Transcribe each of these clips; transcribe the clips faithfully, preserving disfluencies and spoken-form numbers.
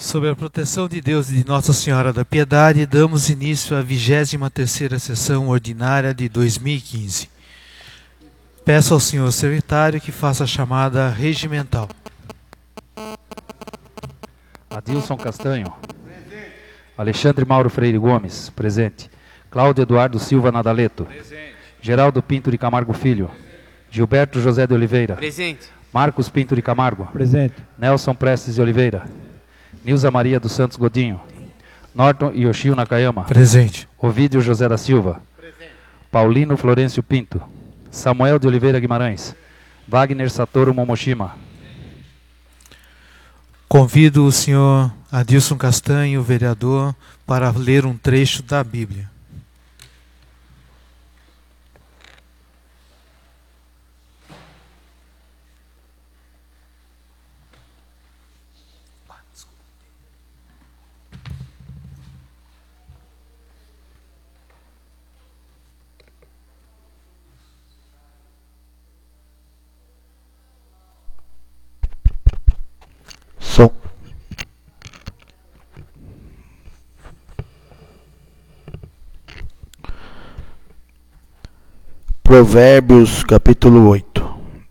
Sob a proteção de Deus e de Nossa Senhora da Piedade, damos início à vigésima terceira sessão ordinária de dois mil e quinze. Peço ao senhor secretário que faça a chamada regimental. Adilson Castanho. Presente. Alexandre Mauro Freire Gomes. Presente. Cláudio Eduardo Silva Nadaleto. Presente. Geraldo Pinto de Camargo Filho. Presente. Gilberto José de Oliveira. Presente. Marcos Pinto de Camargo. Presente. Nelson Prestes de Oliveira. Nilza Maria dos Santos Godinho. Norton Yoshio Nakayama. Presente. Ovídio José da Silva. Presente. Paulino Florencio Pinto. Samuel de Oliveira Guimarães. Wagner Satoru Momoshima. Convido o senhor Adilson Castanho, vereador, para ler um trecho da Bíblia. Som. Provérbios capítulo oito.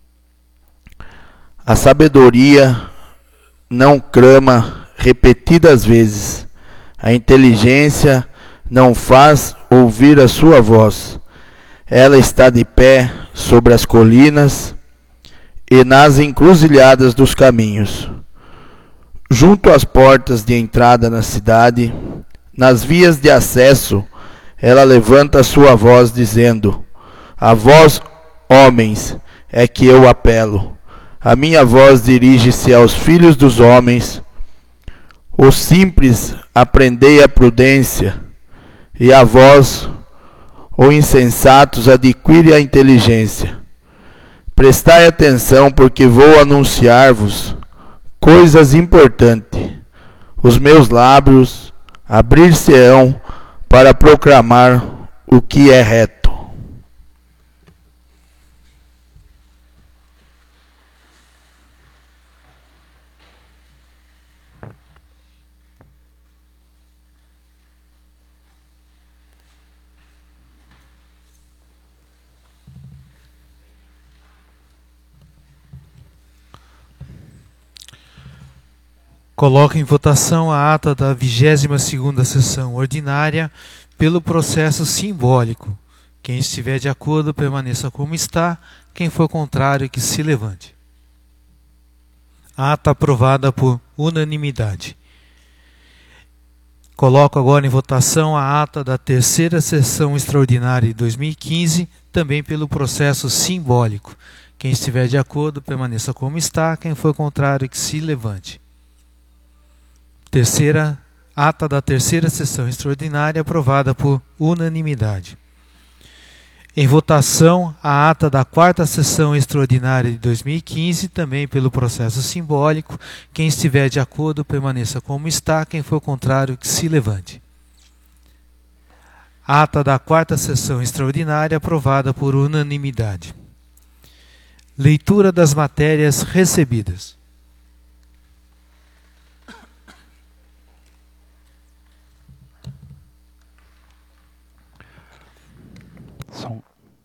A sabedoria não clama repetidas vezes, a inteligência não faz ouvir a sua voz. Ela está de pé sobre as colinas e nas encruzilhadas dos caminhos, junto às portas de entrada na cidade, nas vias de acesso, ela levanta a sua voz dizendo: a vós, homens, é que eu apelo. A minha voz dirige-se aos filhos dos homens. Os simples, aprendei a prudência, e a vós, os insensatos, adquire a inteligência. Prestai atenção, porque vou anunciar-vos coisas importantes. Os meus lábios abrir-se-ão para proclamar o que é reto. Coloco em votação a ata da vigésima segunda sessão ordinária pelo processo simbólico. Quem estiver de acordo, permaneça como está. Quem for contrário, que se levante. A ata aprovada por unanimidade. Coloco agora em votação a ata da terceira sessão extraordinária de dois mil e quinze, também pelo processo simbólico. Quem estiver de acordo, permaneça como está. Quem for contrário, que se levante. Terceira, ata da terceira sessão extraordinária aprovada por unanimidade. Em votação, a ata da quarta sessão extraordinária de dois mil e quinze, também pelo processo simbólico. Quem estiver de acordo, permaneça como está. Quem for contrário, que se levante. Ata da quarta sessão extraordinária aprovada por unanimidade. Leitura das matérias recebidas. Som.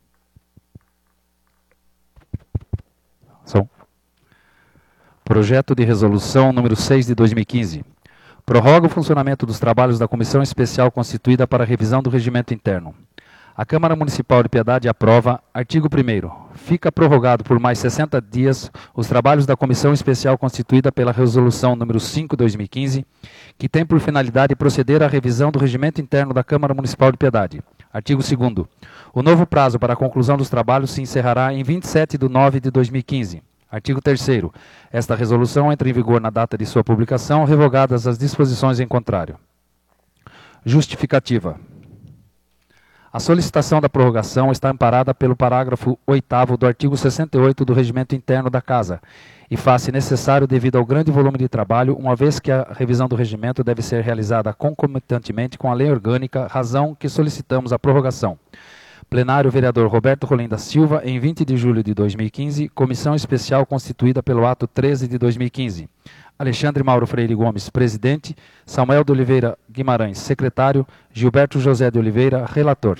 Som. Projeto de resolução número seis de dois mil e quinze. Prorroga o funcionamento dos trabalhos da Comissão Especial constituída para a revisão do regimento interno. A Câmara Municipal de Piedade aprova. Artigo primeiro. Fica prorrogado por mais sessenta dias os trabalhos da Comissão Especial constituída pela resolução número cinco de dois mil e quinze, que tem por finalidade proceder à revisão do regimento interno da Câmara Municipal de Piedade. Artigo segundo. O novo prazo para a conclusão dos trabalhos se encerrará em vinte e sete de nove de dois mil e quinze. Artigo terceiro. Esta resolução entra em vigor na data de sua publicação, revogadas as disposições em contrário. Justificativa. A solicitação da prorrogação está amparada pelo parágrafo oitavo do artigo sessenta e oito do Regimento Interno da Casa e faz-se necessário devido ao grande volume de trabalho, uma vez que a revisão do regimento deve ser realizada concomitantemente com a lei orgânica, razão que solicitamos a prorrogação. Plenário, vereador Roberto Rolim da Silva, em vinte de julho de dois mil e quinze, comissão especial constituída pelo ato treze de dois mil e quinze. Alexandre Mauro Freire Gomes, presidente. Samuel de Oliveira Guimarães, secretário. Gilberto José de Oliveira, relator.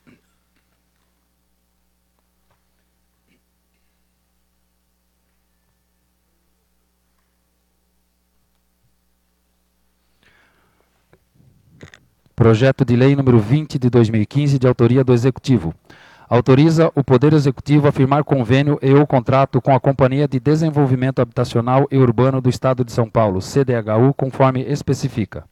Projeto de lei número vinte de dois mil e quinze, de autoria do Executivo. Autoriza o Poder Executivo a firmar convênio e ou contrato com a Companhia de Desenvolvimento Habitacional e Urbano do Estado de São Paulo, C D H U, conforme especifica.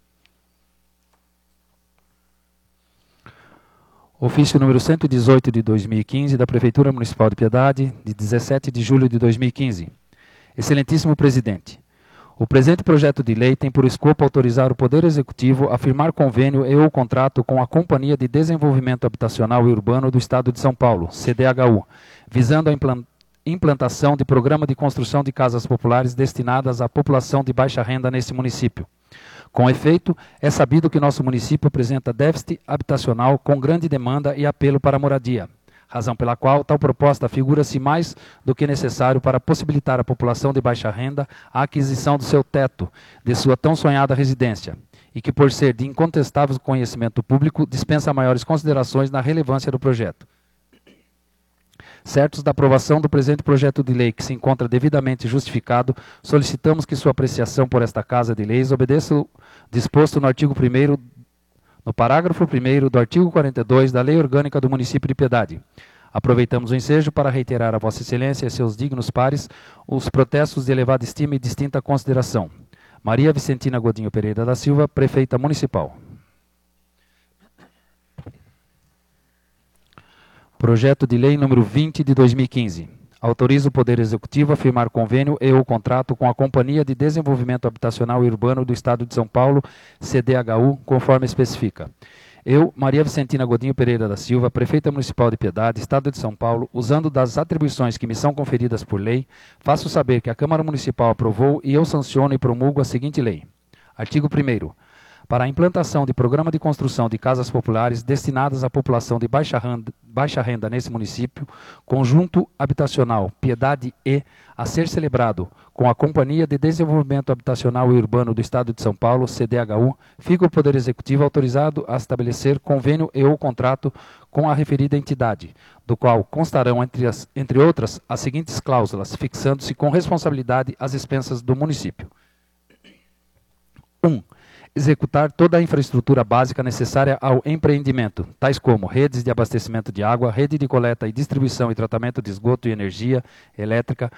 Ofício número cento e dezoito de dois mil e quinze, da Prefeitura Municipal de Piedade, de dezessete de julho de dois mil e quinze. Excelentíssimo Presidente, o presente projeto de lei tem por escopo autorizar o Poder Executivo a firmar convênio e ou contrato com a Companhia de Desenvolvimento Habitacional e Urbano do Estado de São Paulo, C D H U, visando a implantação de programa de construção de casas populares destinadas à população de baixa renda nesse município. Com efeito, é sabido que nosso município apresenta déficit habitacional com grande demanda e apelo para a moradia, razão pela qual tal proposta figura-se mais do que necessário para possibilitar à população de baixa renda a aquisição do seu teto, de sua tão sonhada residência, e que, por ser de incontestável conhecimento público, dispensa maiores considerações na relevância do projeto. Certos da aprovação do presente projeto de lei, que se encontra devidamente justificado, solicitamos que sua apreciação por esta Casa de Leis obedeça o disposto no artigo primeiro no parágrafo primeiro do artigo quarenta e dois da Lei Orgânica do Município de Piedade. Aproveitamos o ensejo para reiterar a Vossa Excelência e seus dignos pares os protestos de elevada estima e distinta consideração. Maria Vicentina Godinho Pereira da Silva, Prefeita Municipal. Projeto de Lei número vinte de dois mil e quinze. Autoriza o Poder Executivo a firmar convênio e ou contrato com a Companhia de Desenvolvimento Habitacional e Urbano do Estado de São Paulo, C D H U, conforme especifica. Eu, Maria Vicentina Godinho Pereira da Silva, Prefeita Municipal de Piedade, Estado de São Paulo, usando das atribuições que me são conferidas por lei, faço saber que a Câmara Municipal aprovou e eu sanciono e promulgo a seguinte lei. Artigo primeiro. Para a implantação de programa de construção de casas populares destinadas à população de baixa renda, baixa renda nesse município, conjunto habitacional Piedade E, a ser celebrado com a Companhia de Desenvolvimento Habitacional e Urbano do Estado de São Paulo, C D H U, fica o Poder Executivo autorizado a estabelecer convênio e ou contrato com a referida entidade, do qual constarão, entre, as, entre outras, as seguintes cláusulas, fixando-se com responsabilidade às expensas do município. um. Executar toda a infraestrutura básica necessária ao empreendimento, tais como redes de abastecimento de água, rede de coleta e distribuição e tratamento de esgoto e energia elétrica,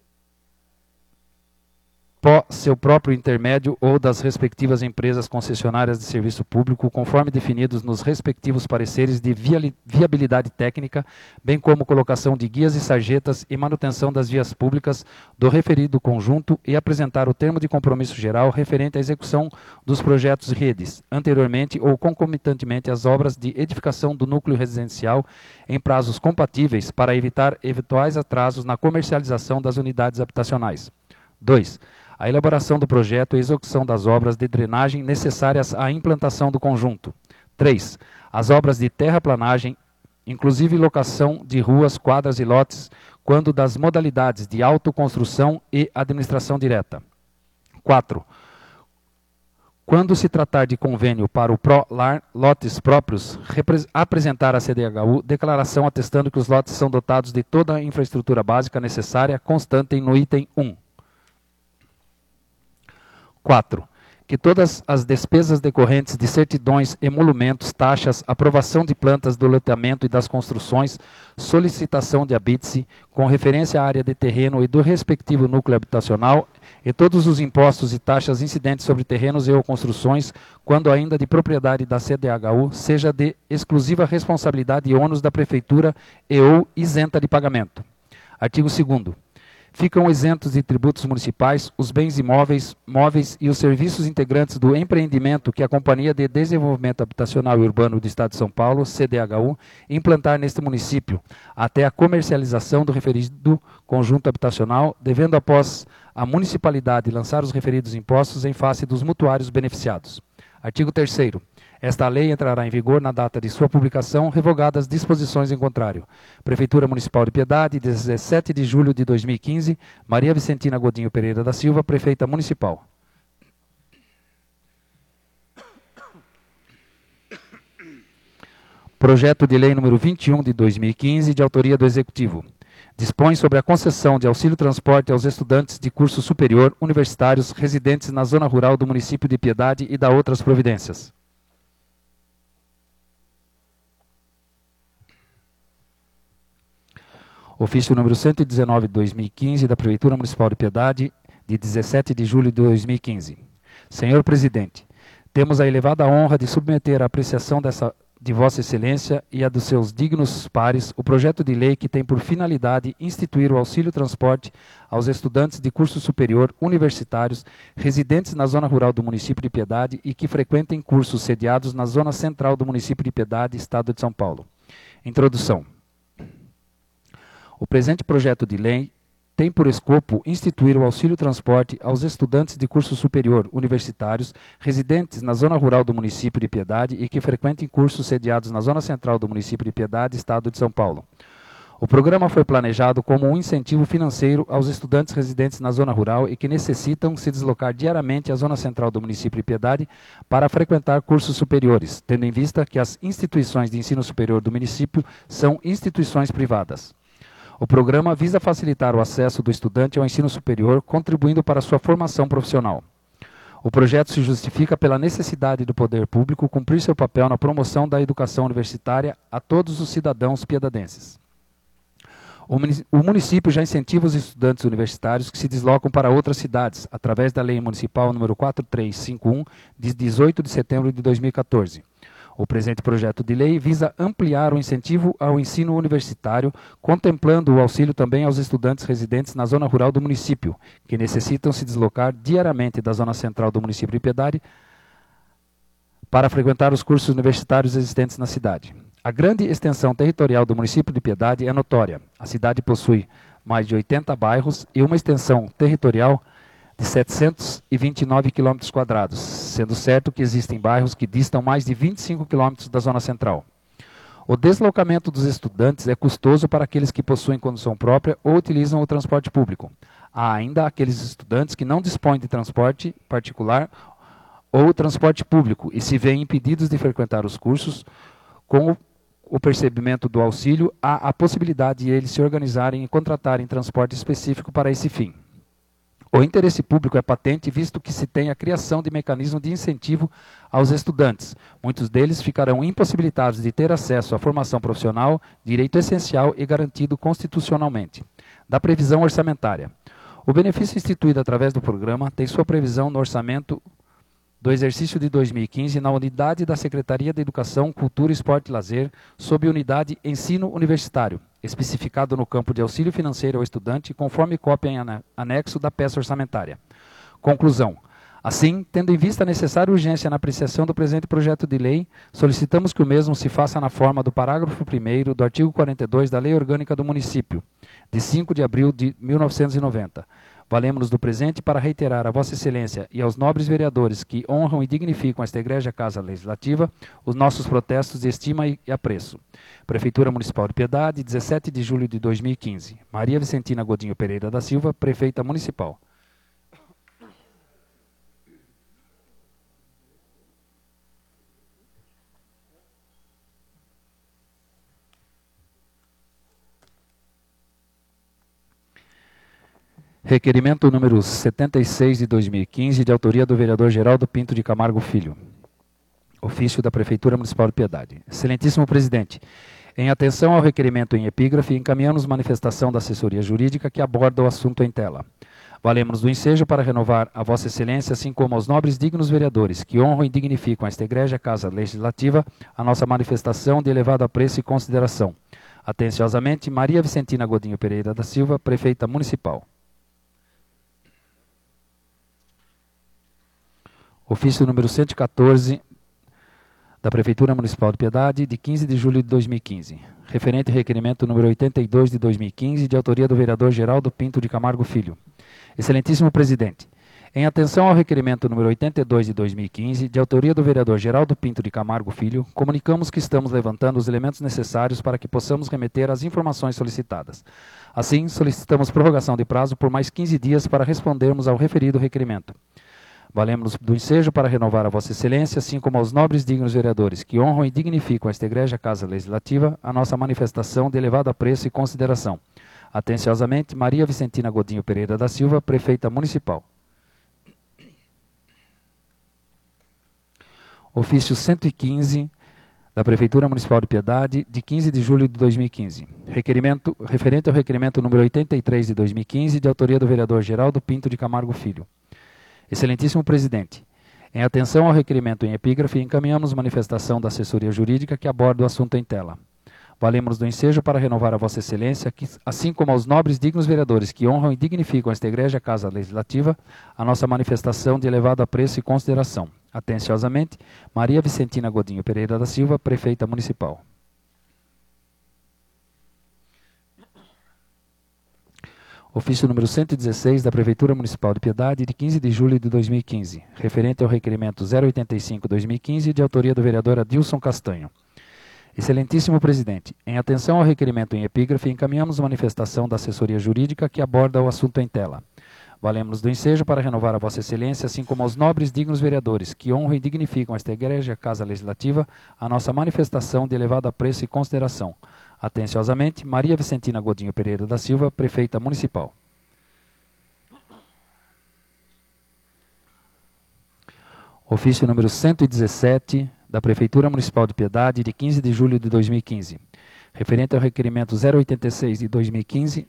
por seu próprio intermédio ou das respectivas empresas concessionárias de serviço público, conforme definidos nos respectivos pareceres de viabilidade técnica, bem como colocação de guias e sarjetas e manutenção das vias públicas do referido conjunto e apresentar o termo de compromisso geral referente à execução dos projetos redes, anteriormente ou concomitantemente às obras de edificação do núcleo residencial em prazos compatíveis para evitar eventuais atrasos na comercialização das unidades habitacionais. dois. A elaboração do projeto e execução das obras de drenagem necessárias à implantação do conjunto. três. As obras de terraplanagem, inclusive locação de ruas, quadras e lotes, quando das modalidades de autoconstrução e administração direta. quatro. Quando se tratar de convênio para o PRO-LAR, lotes próprios, apresentar à C D H U declaração atestando que os lotes são dotados de toda a infraestrutura básica necessária, constante no item um. quatro. Que todas as despesas decorrentes de certidões, emolumentos, taxas, aprovação de plantas do loteamento e das construções, solicitação de habite-se, com referência à área de terreno e do respectivo núcleo habitacional, e todos os impostos e taxas incidentes sobre terrenos e ou construções, quando ainda de propriedade da C D H U, seja de exclusiva responsabilidade e ônus da Prefeitura e ou isenta de pagamento. Artigo segundo. Ficam isentos de tributos municipais os bens imóveis, móveis e os serviços integrantes do empreendimento que a Companhia de Desenvolvimento Habitacional e Urbano do Estado de São Paulo, C D H U, implantar neste município, até a comercialização do referido conjunto habitacional, devendo após a municipalidade lançar os referidos impostos em face dos mutuários beneficiados. Artigo terceiro. Esta lei entrará em vigor na data de sua publicação, revogadas disposições em contrário. Prefeitura Municipal de Piedade, dezessete de julho de dois mil e quinze, Maria Vicentina Godinho Pereira da Silva, Prefeita Municipal. Projeto de Lei número vinte e um de dois mil e quinze, de autoria do Executivo. Dispõe sobre a concessão de auxílio transporte aos estudantes de curso superior universitários residentes na zona rural do município de Piedade e dá outras providências. Ofício número cento e dezenove de dois mil e quinze, da Prefeitura Municipal de Piedade, de dezessete de julho de dois mil e quinze. Senhor Presidente, temos a elevada honra de submeter à apreciação dessa, de Vossa Excelência e a dos seus dignos pares o projeto de lei que tem por finalidade instituir o auxílio transporte aos estudantes de curso superior universitários residentes na zona rural do município de Piedade e que frequentem cursos sediados na zona central do município de Piedade, Estado de São Paulo. Introdução. O presente projeto de lei tem por escopo instituir o auxílio transporte aos estudantes de curso superior universitários residentes na zona rural do município de Piedade e que frequentem cursos sediados na zona central do município de Piedade, Estado de São Paulo. O programa foi planejado como um incentivo financeiro aos estudantes residentes na zona rural e que necessitam se deslocar diariamente à zona central do município de Piedade para frequentar cursos superiores, tendo em vista que as instituições de ensino superior do município são instituições privadas. O programa visa facilitar o acesso do estudante ao ensino superior, contribuindo para a sua formação profissional. O projeto se justifica pela necessidade do poder público cumprir seu papel na promoção da educação universitária a todos os cidadãos piedadenses. O município já incentiva os estudantes universitários que se deslocam para outras cidades, através da Lei Municipal número quatro três cinco um, de dezoito de setembro de dois mil e quatorze. O presente projeto de lei visa ampliar o incentivo ao ensino universitário, contemplando o auxílio também aos estudantes residentes na zona rural do município, que necessitam se deslocar diariamente da zona central do município de Piedade para frequentar os cursos universitários existentes na cidade. A grande extensão territorial do município de Piedade é notória. A cidade possui mais de oitenta bairros e uma extensão territorial de setecentos e vinte e nove quilômetros quadrados, sendo certo que existem bairros que distam mais de vinte e cinco quilômetros da zona central. O deslocamento dos estudantes é custoso para aqueles que possuem condução própria ou utilizam o transporte público. Há ainda aqueles estudantes que não dispõem de transporte particular ou transporte público e se veem impedidos de frequentar os cursos. Com o percebimento do auxílio, há a possibilidade de eles se organizarem e contratarem transporte específico para esse fim. O interesse público é patente, visto que se tem a criação de mecanismo de incentivo aos estudantes. Muitos deles ficarão impossibilitados de ter acesso à formação profissional, direito essencial e garantido constitucionalmente. Da previsão orçamentária. O benefício instituído através do programa tem sua previsão no orçamento do exercício de dois mil e quinze na unidade da Secretaria de Educação, Cultura, Esporte e Lazer, sob unidade Ensino Universitário, especificado no campo de auxílio financeiro ao estudante, conforme cópia em anexo da peça orçamentária. Conclusão. Assim, tendo em vista a necessária urgência na apreciação do presente projeto de lei, solicitamos que o mesmo se faça na forma do parágrafo primeiro do artigo quarenta e dois da Lei Orgânica do Município, de cinco de abril de mil novecentos e noventa. Valemos-nos do presente para reiterar a Vossa Excelência e aos nobres vereadores que honram e dignificam esta Egrégia Casa Legislativa os nossos protestos de estima e apreço. Prefeitura Municipal de Piedade, dezessete de julho de dois mil e quinze. Maria Vicentina Godinho Pereira da Silva, Prefeita Municipal. Requerimento número setenta e seis de dois mil e quinze, de autoria do vereador Geraldo Pinto de Camargo Filho. Ofício da Prefeitura Municipal de Piedade. Excelentíssimo Presidente, em atenção ao requerimento em epígrafe, encaminhamos manifestação da assessoria jurídica que aborda o assunto em tela. Valemos do ensejo para renovar a Vossa Excelência, assim como aos nobres dignos vereadores que honram e dignificam esta Egrégia Casa Legislativa, a nossa manifestação de elevado apreço e consideração. Atenciosamente, Maria Vicentina Godinho Pereira da Silva, Prefeita Municipal. Ofício número cento e quatorze da Prefeitura Municipal de Piedade, de quinze de julho de dois mil e quinze. Referente requerimento número oitenta e dois de dois mil e quinze, de autoria do vereador Geraldo Pinto de Camargo Filho. Excelentíssimo Presidente, Em atenção ao requerimento número oitenta e dois de dois mil e quinze, de autoria do vereador Geraldo Pinto de Camargo Filho, comunicamos que estamos levantando os elementos necessários para que possamos remeter as informações solicitadas. Assim, solicitamos prorrogação de prazo por mais quinze dias para respondermos ao referido requerimento. Valemos do ensejo para renovar a Vossa Excelência, assim como aos nobres e dignos vereadores que honram e dignificam esta egrégia Casa Legislativa, a nossa manifestação de elevado apreço e consideração. Atenciosamente, Maria Vicentina Godinho Pereira da Silva, Prefeita Municipal. Ofício cento e quinze da Prefeitura Municipal de Piedade, de quinze de julho de dois mil e quinze. Requerimento, referente ao requerimento número oitenta e três de dois mil e quinze, de autoria do vereador Geraldo Pinto de Camargo Filho. Excelentíssimo Presidente, em atenção ao requerimento em epígrafe, encaminhamos manifestação da assessoria jurídica que aborda o assunto em tela. Valemos do ensejo para renovar a Vossa Excelência, que, assim como aos nobres e dignos vereadores que honram e dignificam esta egrégia Casa Legislativa, a nossa manifestação de elevado apreço e consideração. Atenciosamente, Maria Vicentina Godinho Pereira da Silva, Prefeita Municipal. Ofício número cento e dezesseis da Prefeitura Municipal de Piedade, de quinze de julho de dois mil e quinze, referente ao requerimento zero oitenta e cinco barra dois mil e quinze, de autoria do vereador Adilson Castanho. Excelentíssimo Presidente, em atenção ao requerimento em epígrafe, encaminhamos manifestação da assessoria jurídica que aborda o assunto em tela. Valemos do ensejo para renovar a Vossa Excelência, assim como aos nobres e dignos vereadores que honram e dignificam esta egrégia Casa Legislativa, a nossa manifestação de elevado apreço e consideração. Atenciosamente, Maria Vicentina Godinho Pereira da Silva, Prefeita Municipal. Ofício número cento e dezessete da Prefeitura Municipal de Piedade, de quinze de julho de dois mil e quinze, referente ao requerimento zero oitenta e seis de dois mil e quinze,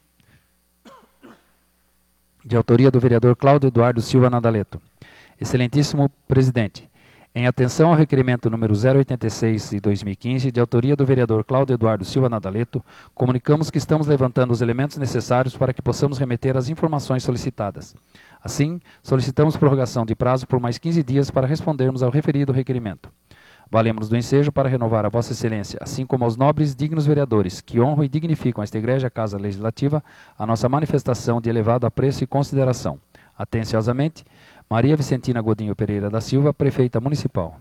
de autoria do vereador Cláudio Eduardo Silva Nadaleto. Excelentíssimo Presidente, em atenção ao requerimento número zero oitenta e seis de dois mil e quinze, de autoria do vereador Cláudio Eduardo Silva Nadaleto, comunicamos que estamos levantando os elementos necessários para que possamos remeter as informações solicitadas. Assim, solicitamos prorrogação de prazo por mais quinze dias para respondermos ao referido requerimento. Valemos do ensejo para renovar a Vossa Excelência, assim como aos nobres e dignos vereadores que honram e dignificam esta egrégia Casa Legislativa, a nossa manifestação de elevado apreço e consideração. Atenciosamente, Maria Vicentina Godinho Pereira da Silva, Prefeita Municipal.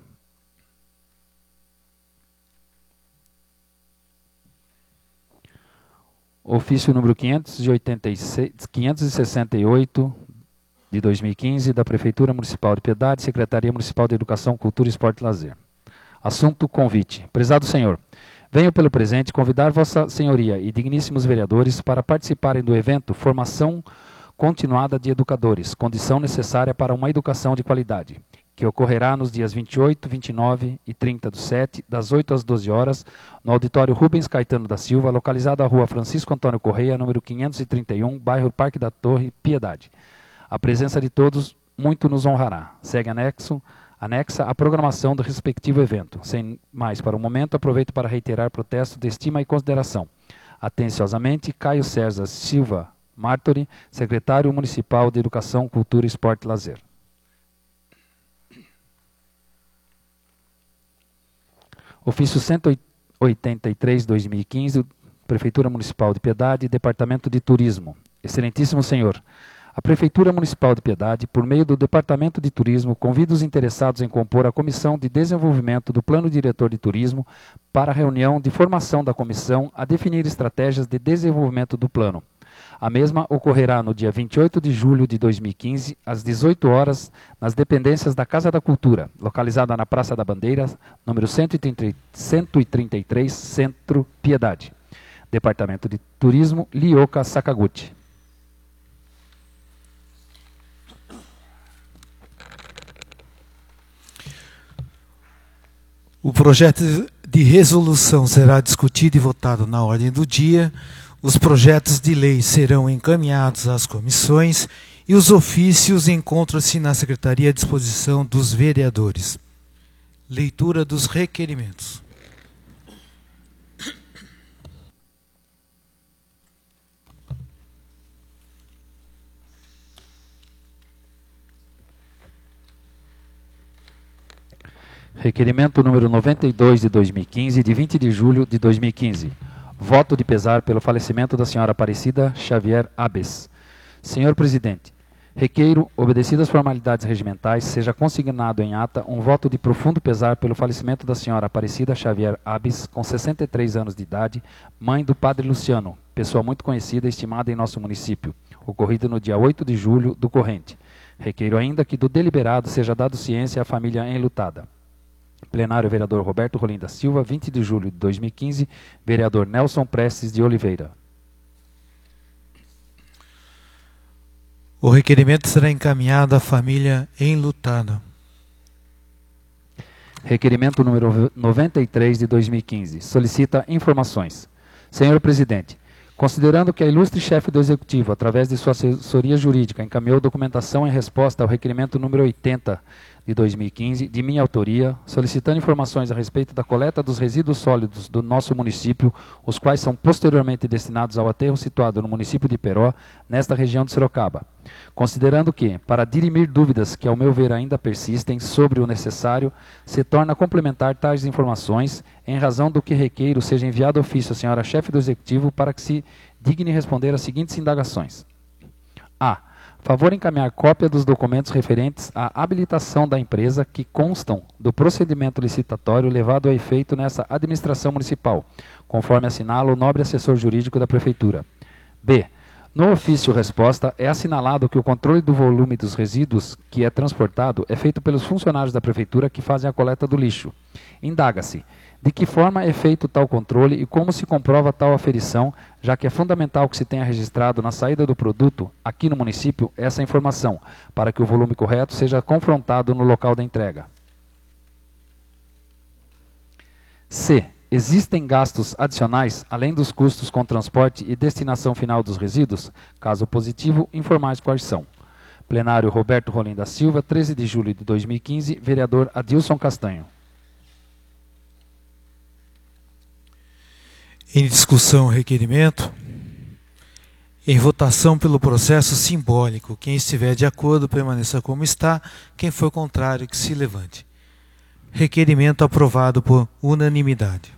Ofício número quinhentos e sessenta e oito de dois mil e quinze, da Prefeitura Municipal de Piedade, Secretaria Municipal de Educação, Cultura, Esporte e Lazer. Assunto convite. Prezado Senhor, venho pelo presente convidar Vossa Senhoria e digníssimos vereadores para participarem do evento Formação Continuada de Educadores, condição necessária para uma educação de qualidade, que ocorrerá nos dias vinte e oito, vinte e nove e trinta do sete, das oito às doze horas, no auditório Rubens Caetano da Silva, localizado à rua Francisco Antônio Correia, número quinhentos e trinta e um, bairro Parque da Torre, Piedade. A presença de todos muito nos honrará. Segue anexo anexa a programação do respectivo evento. Sem mais para o momento, aproveito para reiterar protesto de estima e consideração. Atenciosamente, Caio César Silva Martori, Secretário Municipal de Educação, Cultura, Esporte e Lazer. Ofício cento e oitenta e três, dois mil e quinze, Prefeitura Municipal de Piedade, Departamento de Turismo. Excelentíssimo Senhor, a Prefeitura Municipal de Piedade, por meio do Departamento de Turismo, convida os interessados em compor a Comissão de Desenvolvimento do Plano Diretor de Turismo para a reunião de formação da comissão a definir estratégias de desenvolvimento do plano. A mesma ocorrerá no dia vinte e oito de julho de dois mil e quinze, às dezoito horas, nas dependências da Casa da Cultura, localizada na Praça da Bandeira, número cento e trinta e três, Centro, Piedade. Departamento de Turismo, Lioka Sakaguchi. O projeto de resolução será discutido e votado na ordem do dia. Os projetos de lei serão encaminhados às comissões e os ofícios encontram-se na Secretaria à disposição dos vereadores. Leitura dos requerimentos. Requerimento número noventa e dois de dois mil e quinze, de vinte de julho de dois mil e quinze. Voto de pesar pelo falecimento da senhora Aparecida Xavier Abes. Senhor Presidente, Requeiro, obedecidas as formalidades regimentais, seja consignado em ata um voto de profundo pesar pelo falecimento da senhora Aparecida Xavier Abis, com sessenta e três anos de idade, mãe do padre Luciano, pessoa muito conhecida e estimada em nosso município, ocorrido no dia oito de julho do corrente. Requeiro ainda que do deliberado seja dado ciência à família enlutada. Plenário, vereador Roberto Rolim da Silva, vinte de julho de dois mil e quinze, vereador Nelson Prestes de Oliveira. O requerimento será encaminhado à família enlutada. Requerimento número noventa e três de dois mil e quinze. Solicita informações. Senhor Presidente, considerando que a ilustre chefe do Executivo, através de sua assessoria jurídica, encaminhou documentação em resposta ao requerimento número oitenta de dois mil e quinze, de minha autoria, solicitando informações a respeito da coleta dos resíduos sólidos do nosso município, os quais são posteriormente destinados ao aterro situado no município de Peró, nesta região de Sorocaba. Considerando que, para dirimir dúvidas que ao meu ver ainda persistem sobre o necessário, se torna complementar tais informações, em razão do que requeiro seja enviado ofício à senhora chefe do Executivo para que se digne responder às seguintes indagações. A. Favor encaminhar cópia dos documentos referentes à habilitação da empresa que constam do procedimento licitatório levado a efeito nessa administração municipal, conforme assinala o nobre assessor jurídico da Prefeitura. B. No ofício resposta é assinalado que o controle do volume dos resíduos que é transportado é feito pelos funcionários da Prefeitura que fazem a coleta do lixo. Indaga-se de que forma é feito tal controle e como se comprova tal aferição, já que é fundamental que se tenha registrado na saída do produto, aqui no município, essa informação, para que o volume correto seja confrontado no local da entrega. C. Existem gastos adicionais, além dos custos com transporte e destinação final dos resíduos? Caso positivo, informais quais são. Plenário Roberto Rolim da Silva, treze de julho de dois mil e quinze, vereador Adilson Castanho. Em discussão o requerimento. Em votação pelo processo simbólico. Quem estiver de acordo, permaneça como está. Quem for contrário, que se levante. Requerimento aprovado por unanimidade.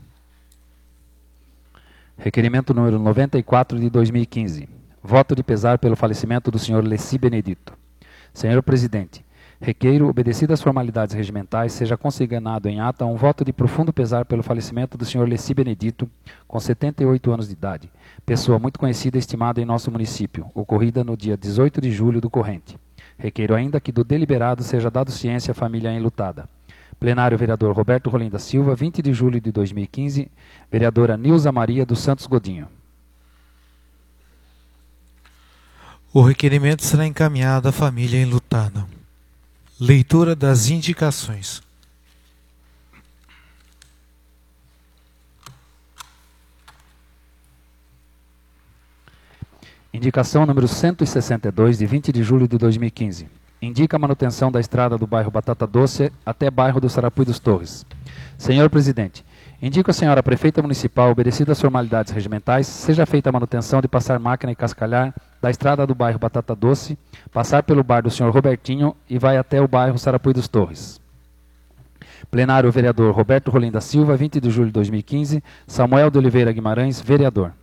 Requerimento número noventa e quatro de dois mil e quinze. Voto de pesar pelo falecimento do senhor Leci Benedito. Senhor Presidente, requeiro, obedecidas as formalidades regimentais, seja consignado em ata um voto de profundo pesar pelo falecimento do senhor Leci Benedito, com setenta e oito anos de idade, pessoa muito conhecida e estimada em nosso município, ocorrida no dia dezoito de julho do corrente. Requeiro ainda que do deliberado seja dado ciência à família enlutada. Plenário, vereador Roberto Rolim da Silva, vinte de julho de dois mil e quinze, vereadora Nilza Maria dos Santos Godinho. O requerimento será encaminhado à família enlutada. Leitura das indicações. Indicação número cento e sessenta e dois, de vinte de julho de dois mil e quinze. Indica a manutenção da estrada do bairro Batata Doce até bairro do Sarapuí dos Torres. Senhor Presidente, indico à senhora prefeita municipal, obedecidas as formalidades regimentais, seja feita a manutenção de passar máquina e cascalhar da estrada do bairro Batata Doce, passar pelo bar do senhor Robertinho e vai até o bairro Sarapuí dos Torres. Plenário, vereador Roberto Rolim da Silva, vinte de julho de dois mil e quinze, Samuel de Oliveira Guimarães, vereador.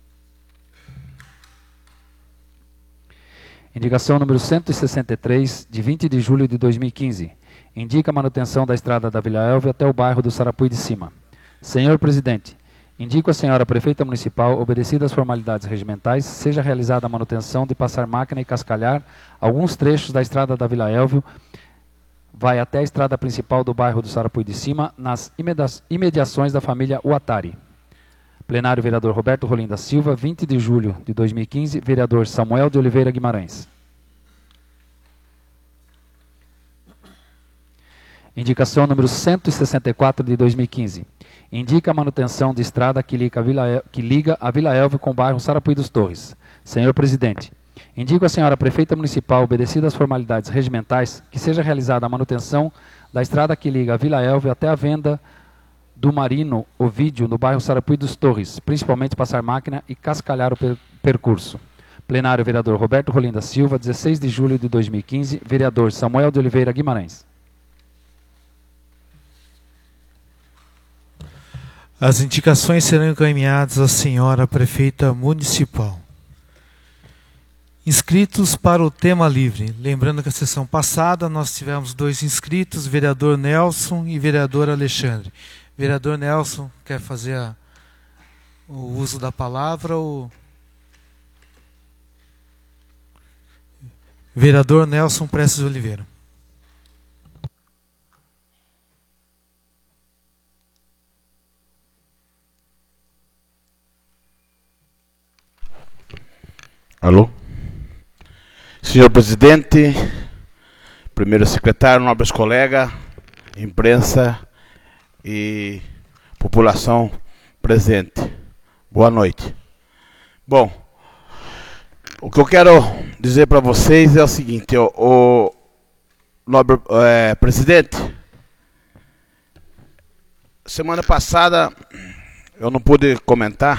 Indicação número cento e sessenta e três, de vinte de julho de dois mil e quinze. Indica a manutenção da estrada da Vila Elvia até o bairro do Sarapuí de Cima. Senhor Presidente, indico à senhora prefeita municipal, obedecidas as formalidades regimentais, seja realizada a manutenção de passar máquina e cascalhar alguns trechos da estrada da Vila Elvio, vai até a estrada principal do bairro do Sarapuí de Cima, nas imediações da família Uatari. Plenário, vereador Roberto Rolim da Silva, vinte de julho de dois mil e quinze, vereador Samuel de Oliveira Guimarães. Indicação número cento e sessenta e quatro de dois mil e quinze. Indica a manutenção de estrada que liga a Vila, El... que liga a Vila Elvio com o bairro Sarapuí dos Torres. Senhor Presidente, indico à senhora prefeita municipal, obedecidas as formalidades regimentais, que seja realizada a manutenção da estrada que liga a Vila Elvio até a venda do Marino Ovídio, no bairro Sarapuí dos Torres, principalmente passar máquina e cascalhar o per percurso. Plenário, vereador Roberto Rolim da Silva, dezesseis de julho de dois mil e quinze, vereador Samuel de Oliveira Guimarães. As indicações serão encaminhadas à senhora prefeita municipal. Inscritos para o tema livre. Lembrando que a sessão passada nós tivemos dois inscritos, vereador Nelson e vereador Alexandre. Vereador Nelson, quer fazer a, o uso da palavra? Ou... Vereador Nelson Prestes Oliveira. Alô? Senhor presidente, primeiro secretário, nobres colegas, imprensa e população presente. Boa noite. Bom, o que eu quero dizer para vocês é o seguinte, o, o nobre é, presidente, semana passada eu não pude comentar,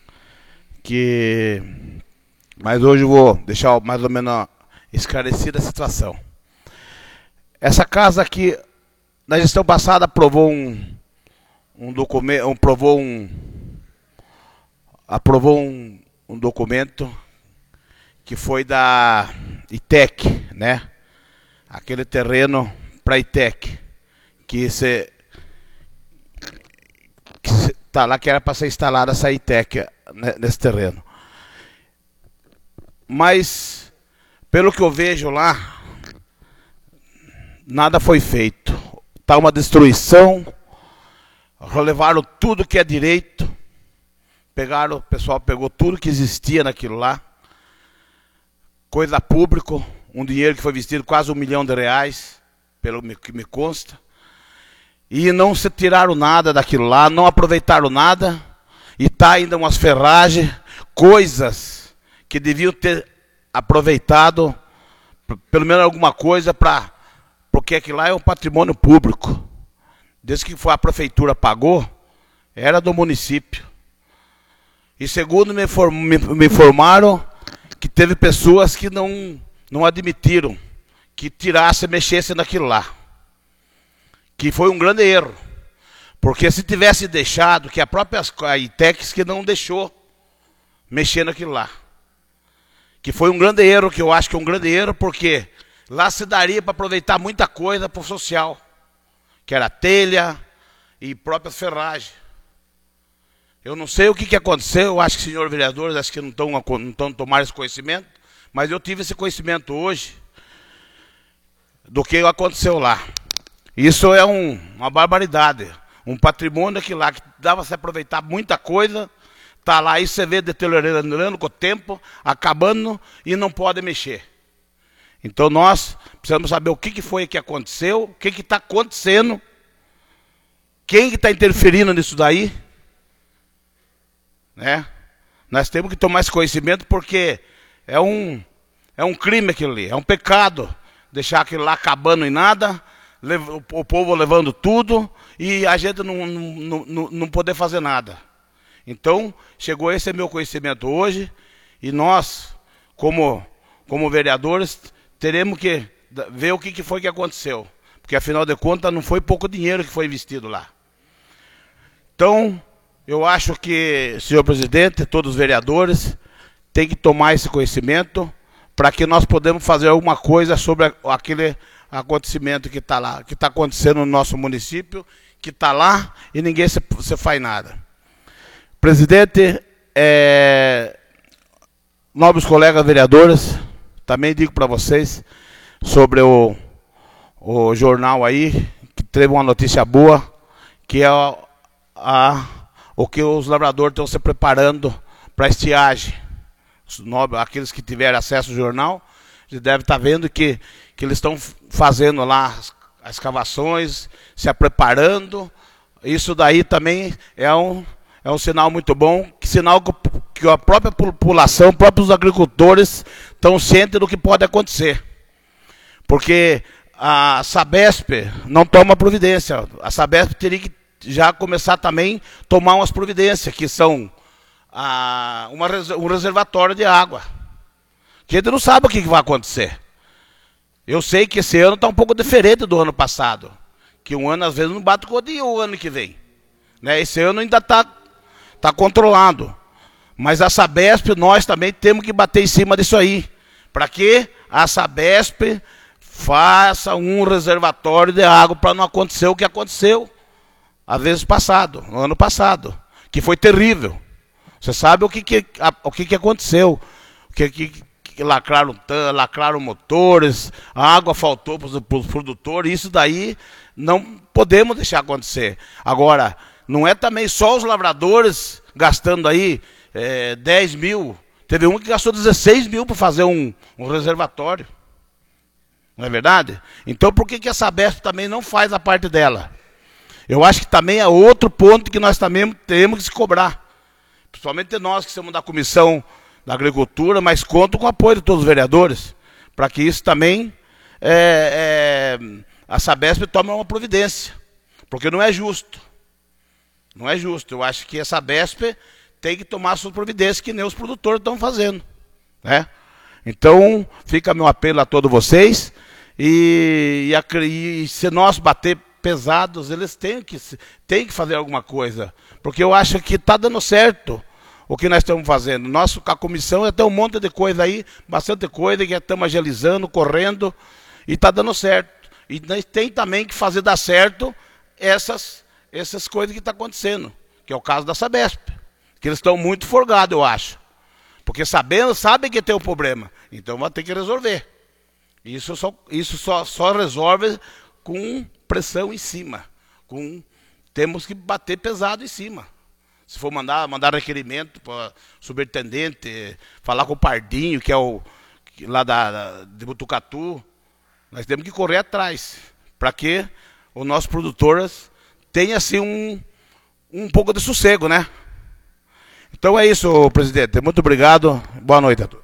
que, mas hoje eu vou deixar mais ou menos esclarecida a situação. Essa casa aqui, na gestão passada, aprovou um, um documento, um, aprovou um, aprovou um, um documento que foi da I T E C, né? Aquele terreno para I T E C, que se, que se, tá lá que era para ser instalada essa I T E C nesse terreno. Mas, pelo que eu vejo lá, nada foi feito. Está uma destruição, relevaram tudo que é direito, pegaram, o pessoal pegou tudo que existia naquilo lá, coisa pública, um dinheiro que foi investido quase um milhão de reais, pelo que me consta, e não se tiraram nada daquilo lá, não aproveitaram nada, e está ainda umas ferragens, coisas que deviam ter aproveitado, pelo menos alguma coisa, para, porque aquilo lá é um patrimônio público. Desde que foi a prefeitura pagou, era do município. E segundo me, inform, me, me informaram, que teve pessoas que não, não admitiram que tirasse, mexesse naquilo lá. Que foi um grande erro. Porque se tivesse deixado, que a própria a I T E C que não deixou mexer naquilo lá. Que foi um grande erro, que eu acho que é um grande erro, porque lá se daria para aproveitar muita coisa para o social. Que era telha e próprias ferragens. Eu não sei o que, que aconteceu, eu acho que os senhores vereadores acho que não estão não estão tomando esse conhecimento, mas eu tive esse conhecimento hoje do que aconteceu lá. Isso é um, uma barbaridade, um patrimônio que lá que dava se aproveitar muita coisa, está lá e você vê deteriorando com o tempo, acabando e não pode mexer. Então nós precisamos saber o que, que foi que aconteceu, o que está acontecendo, quem está interferindo nisso daí. Né? Nós temos que tomar esse conhecimento porque é um, é um crime aquilo ali, é um pecado deixar aquilo lá acabando em nada, leva, o, o povo levando tudo e a gente não, não, não, não poder fazer nada. Então, chegou esse é meu conhecimento hoje e nós, como, como vereadores, teremos que ver o que, que foi que aconteceu. Porque afinal de contas não foi pouco dinheiro que foi investido lá. Então, eu acho que, senhor presidente, todos os vereadores, têm que tomar esse conhecimento para que nós podemos fazer alguma coisa sobre aquele acontecimento que está lá, que está acontecendo no nosso município, que está lá e ninguém se, se faz nada. Presidente, é, nobres colegas vereadores, também digo para vocês sobre o, o jornal aí, que teve uma notícia boa, que é a... a o que os lavradores estão se preparando para estiagem. Aqueles que tiverem acesso ao jornal, devem estar vendo que, que eles estão fazendo lá as, as escavações, se preparando. Isso daí também é um, é um sinal muito bom, que sinal que, que a própria população, próprios agricultores estão cientes do que pode acontecer. Porque a Sabesp não toma providência. A Sabesp teria que já começar também a tomar umas providências, que são ah, uma, um reservatório de água. Que a gente não sabe o que vai acontecer. Eu sei que esse ano está um pouco diferente do ano passado. Que um ano, às vezes, não bate com o dia o ano que vem. Né? Esse ano ainda está tá controlado. Mas a Sabesp, nós também temos que bater em cima disso aí. para que a Sabesp faça um reservatório de água para não acontecer o que aconteceu a vezes passado, no ano passado, que foi terrível. Você sabe o que, que, a, o que, que aconteceu, o que, que, que lacraram, lacraram motores, a água faltou para os produtores, isso daí não podemos deixar acontecer. Agora, não é também só os lavradores gastando aí é, dez mil, teve um que gastou dezesseis mil para fazer um, um reservatório. Não é verdade? Então por que, que a Sabesp também não faz a parte dela? Eu acho que também é outro ponto que nós também temos que se cobrar. Principalmente nós que somos da Comissão da Agricultura, mas conto com o apoio de todos os vereadores, para que isso também, é, é, a Sabesp tome uma providência. Porque não é justo. Não é justo. Eu acho que a Sabesp tem que tomar suas providências, que nem os produtores estão fazendo. Né? Então, fica meu apelo a todos vocês. E, e, a, e se nós bater pesados, eles têm que, têm que fazer alguma coisa. Porque eu acho que está dando certo o que nós estamos fazendo. Nós, com a comissão, tem um monte de coisa aí, bastante coisa, que estamos agilizando, correndo, e está dando certo. E nós tem também que fazer dar certo essas, essas coisas que estão acontecendo, que é o caso da Sabesp. Que eles estão muito folgados, eu acho. Porque sabendo, sabem que tem um problema. Então vai ter que resolver. Isso só, isso só, só resolve com pressão em cima. Com, temos que bater pesado em cima. Se for mandar, mandar requerimento para o superintendente, falar com o Pardinho, que é o lá da, da, de Botucatu, nós temos que correr atrás. Para que os nossos produtores tenham assim, um, um pouco de sossego, né? Então é isso, presidente. Muito obrigado. Boa noite a todos.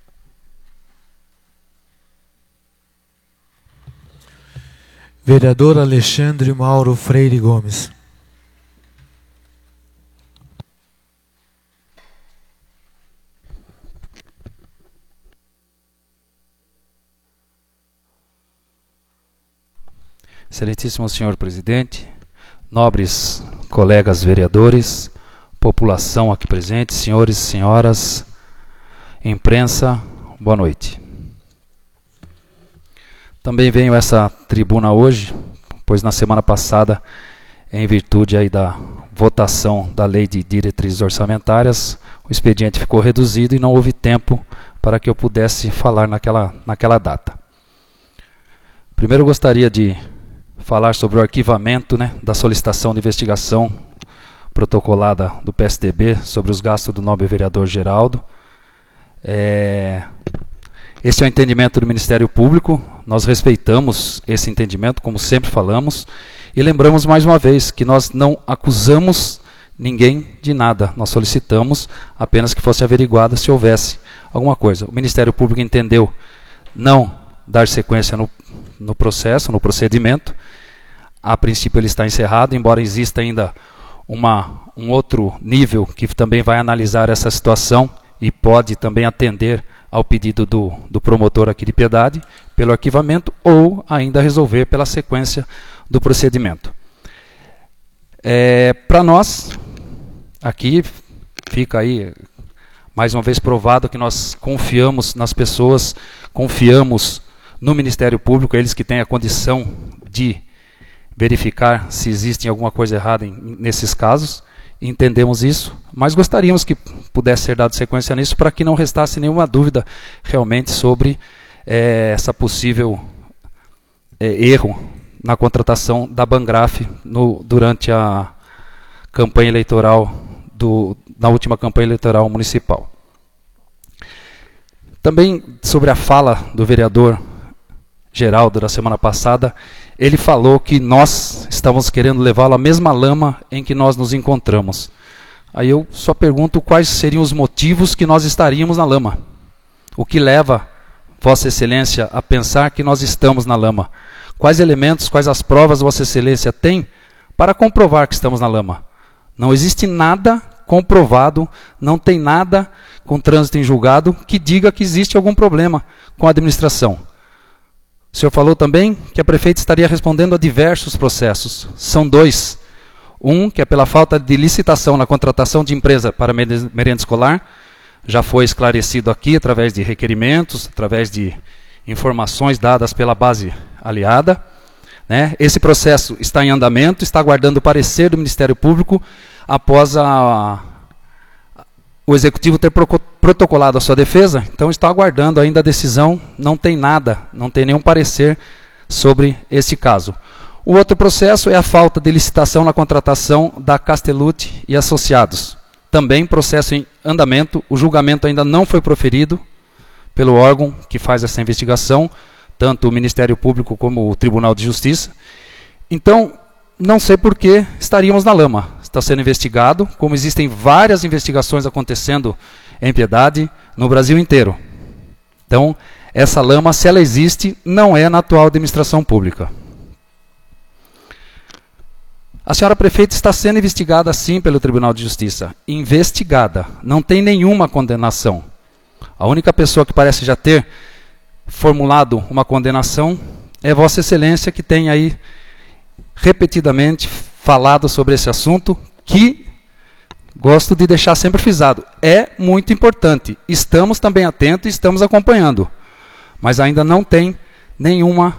Vereador Alexandre Mauro Freire Gomes. Excelentíssimo senhor presidente, nobres colegas vereadores, população aqui presente, senhores e senhoras, imprensa, boa noite. Também venho a essa tribuna hoje, pois na semana passada, em virtude aí da votação da Lei de Diretrizes Orçamentárias, o expediente ficou reduzido e não houve tempo para que eu pudesse falar naquela, naquela data. Primeiro eu gostaria de falar sobre o arquivamento, né, da solicitação de investigação protocolada do P S D B sobre os gastos do nobre vereador Geraldo. É, esse é o entendimento do Ministério Público, nós respeitamos esse entendimento, como sempre falamos, e lembramos mais uma vez que nós não acusamos ninguém de nada, nós solicitamos apenas que fosse averiguada se houvesse alguma coisa. O Ministério Público entendeu não dar sequência no, no processo, no procedimento. A princípio ele está encerrado, embora exista ainda uma, um outro nível que também vai analisar essa situação e pode também atender ao pedido do, do promotor aqui de Piedade pelo arquivamento ou ainda resolver pela sequência do procedimento. É, para nós, aqui fica aí mais uma vez provado que nós confiamos nas pessoas, confiamos no Ministério Público, eles que têm a condição de verificar se existe alguma coisa errada em, nesses casos, entendemos isso, mas gostaríamos que pudesse ser dado sequência nisso para que não restasse nenhuma dúvida realmente sobre é, essa possível é, erro na contratação da Bangraf no, durante a campanha eleitoral, do, na última campanha eleitoral municipal. Também sobre a fala do vereador Geraldo da semana passada, ele falou que nós estávamos querendo levá-lo à mesma lama em que nós nos encontramos. Aí eu só pergunto quais seriam os motivos que nós estaríamos na lama. O que leva Vossa Excelência a pensar que nós estamos na lama? Quais elementos, quais as provas Vossa Excelência tem para comprovar que estamos na lama? Não existe nada comprovado, não tem nada com trânsito em julgado que diga que existe algum problema com a administração. O senhor falou também que a prefeita estaria respondendo a diversos processos. São dois. Um, que é pela falta de licitação na contratação de empresa para merenda escolar, já foi esclarecido aqui através de requerimentos, através de informações dadas pela base aliada. Né? Esse processo está em andamento, está aguardando o parecer do Ministério Público após a, o Executivo ter protocolado a sua defesa, então está aguardando ainda a decisão, não tem nada, não tem nenhum parecer sobre esse caso. O outro processo é a falta de licitação na contratação da Castellucci e Associados. Também processo em andamento, o julgamento ainda não foi proferido pelo órgão que faz essa investigação, tanto o Ministério Público como o Tribunal de Justiça. Então, não sei por que estaríamos na lama. Está sendo investigado, como existem várias investigações acontecendo em Piedade no Brasil inteiro. Então, essa lama, se ela existe, não é na atual administração pública. A senhora prefeita está sendo investigada, sim, pelo Tribunal de Justiça. Investigada. Não tem nenhuma condenação. A única pessoa que parece já ter formulado uma condenação é Vossa Excelência, que tem aí repetidamente falado sobre esse assunto, que gosto de deixar sempre frisado. É muito importante. Estamos também atentos e estamos acompanhando. Mas ainda não tem nenhuma,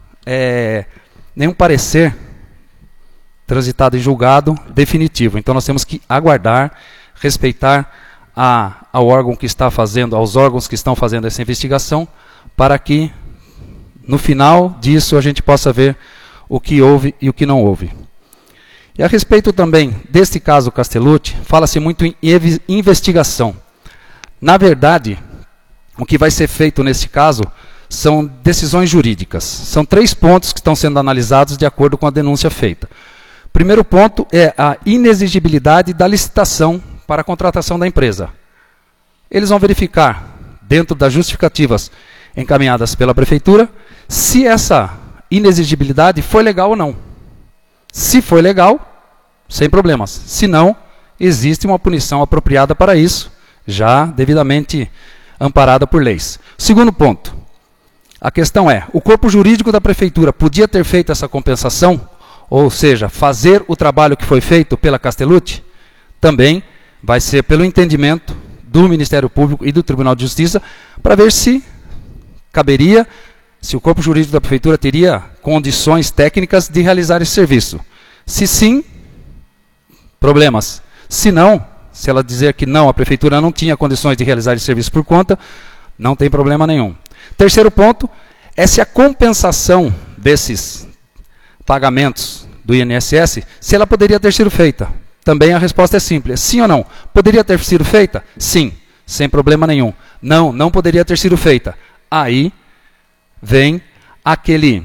é, nenhum parecer transitado em julgado definitivo. Então nós temos que aguardar, respeitar a, ao órgão que está fazendo, aos órgãos que estão fazendo essa investigação, para que no final disso a gente possa ver o que houve e o que não houve. E a respeito também deste caso Castellucci, fala-se muito em investigação. Na verdade, o que vai ser feito nesse caso são decisões jurídicas. São três pontos que estão sendo analisados de acordo com a denúncia feita. Primeiro ponto é a inexigibilidade da licitação para a contratação da empresa. Eles vão verificar, dentro das justificativas encaminhadas pela Prefeitura, se essa inexigibilidade foi legal ou não. Se foi legal, sem problemas. Se não, existe uma punição apropriada para isso, já devidamente amparada por leis. Segundo ponto, a questão é, o corpo jurídico da Prefeitura podia ter feito essa compensação? Ou seja, fazer o trabalho que foi feito pela Castellucci? Também vai ser pelo entendimento do Ministério Público e do Tribunal de Justiça, para ver se caberia, se o corpo jurídico da Prefeitura teria condições técnicas de realizar esse serviço. Se sim, problemas. Se não, se ela dizer que não, a Prefeitura não tinha condições de realizar esse serviço por conta, não tem problema nenhum. Terceiro ponto é se a compensação desses pagamentos do I N S S, se ela poderia ter sido feita. Também a resposta é simples. Sim ou não? Poderia ter sido feita? Sim, sem problema nenhum. Não, não poderia ter sido feita. Aí vem aquele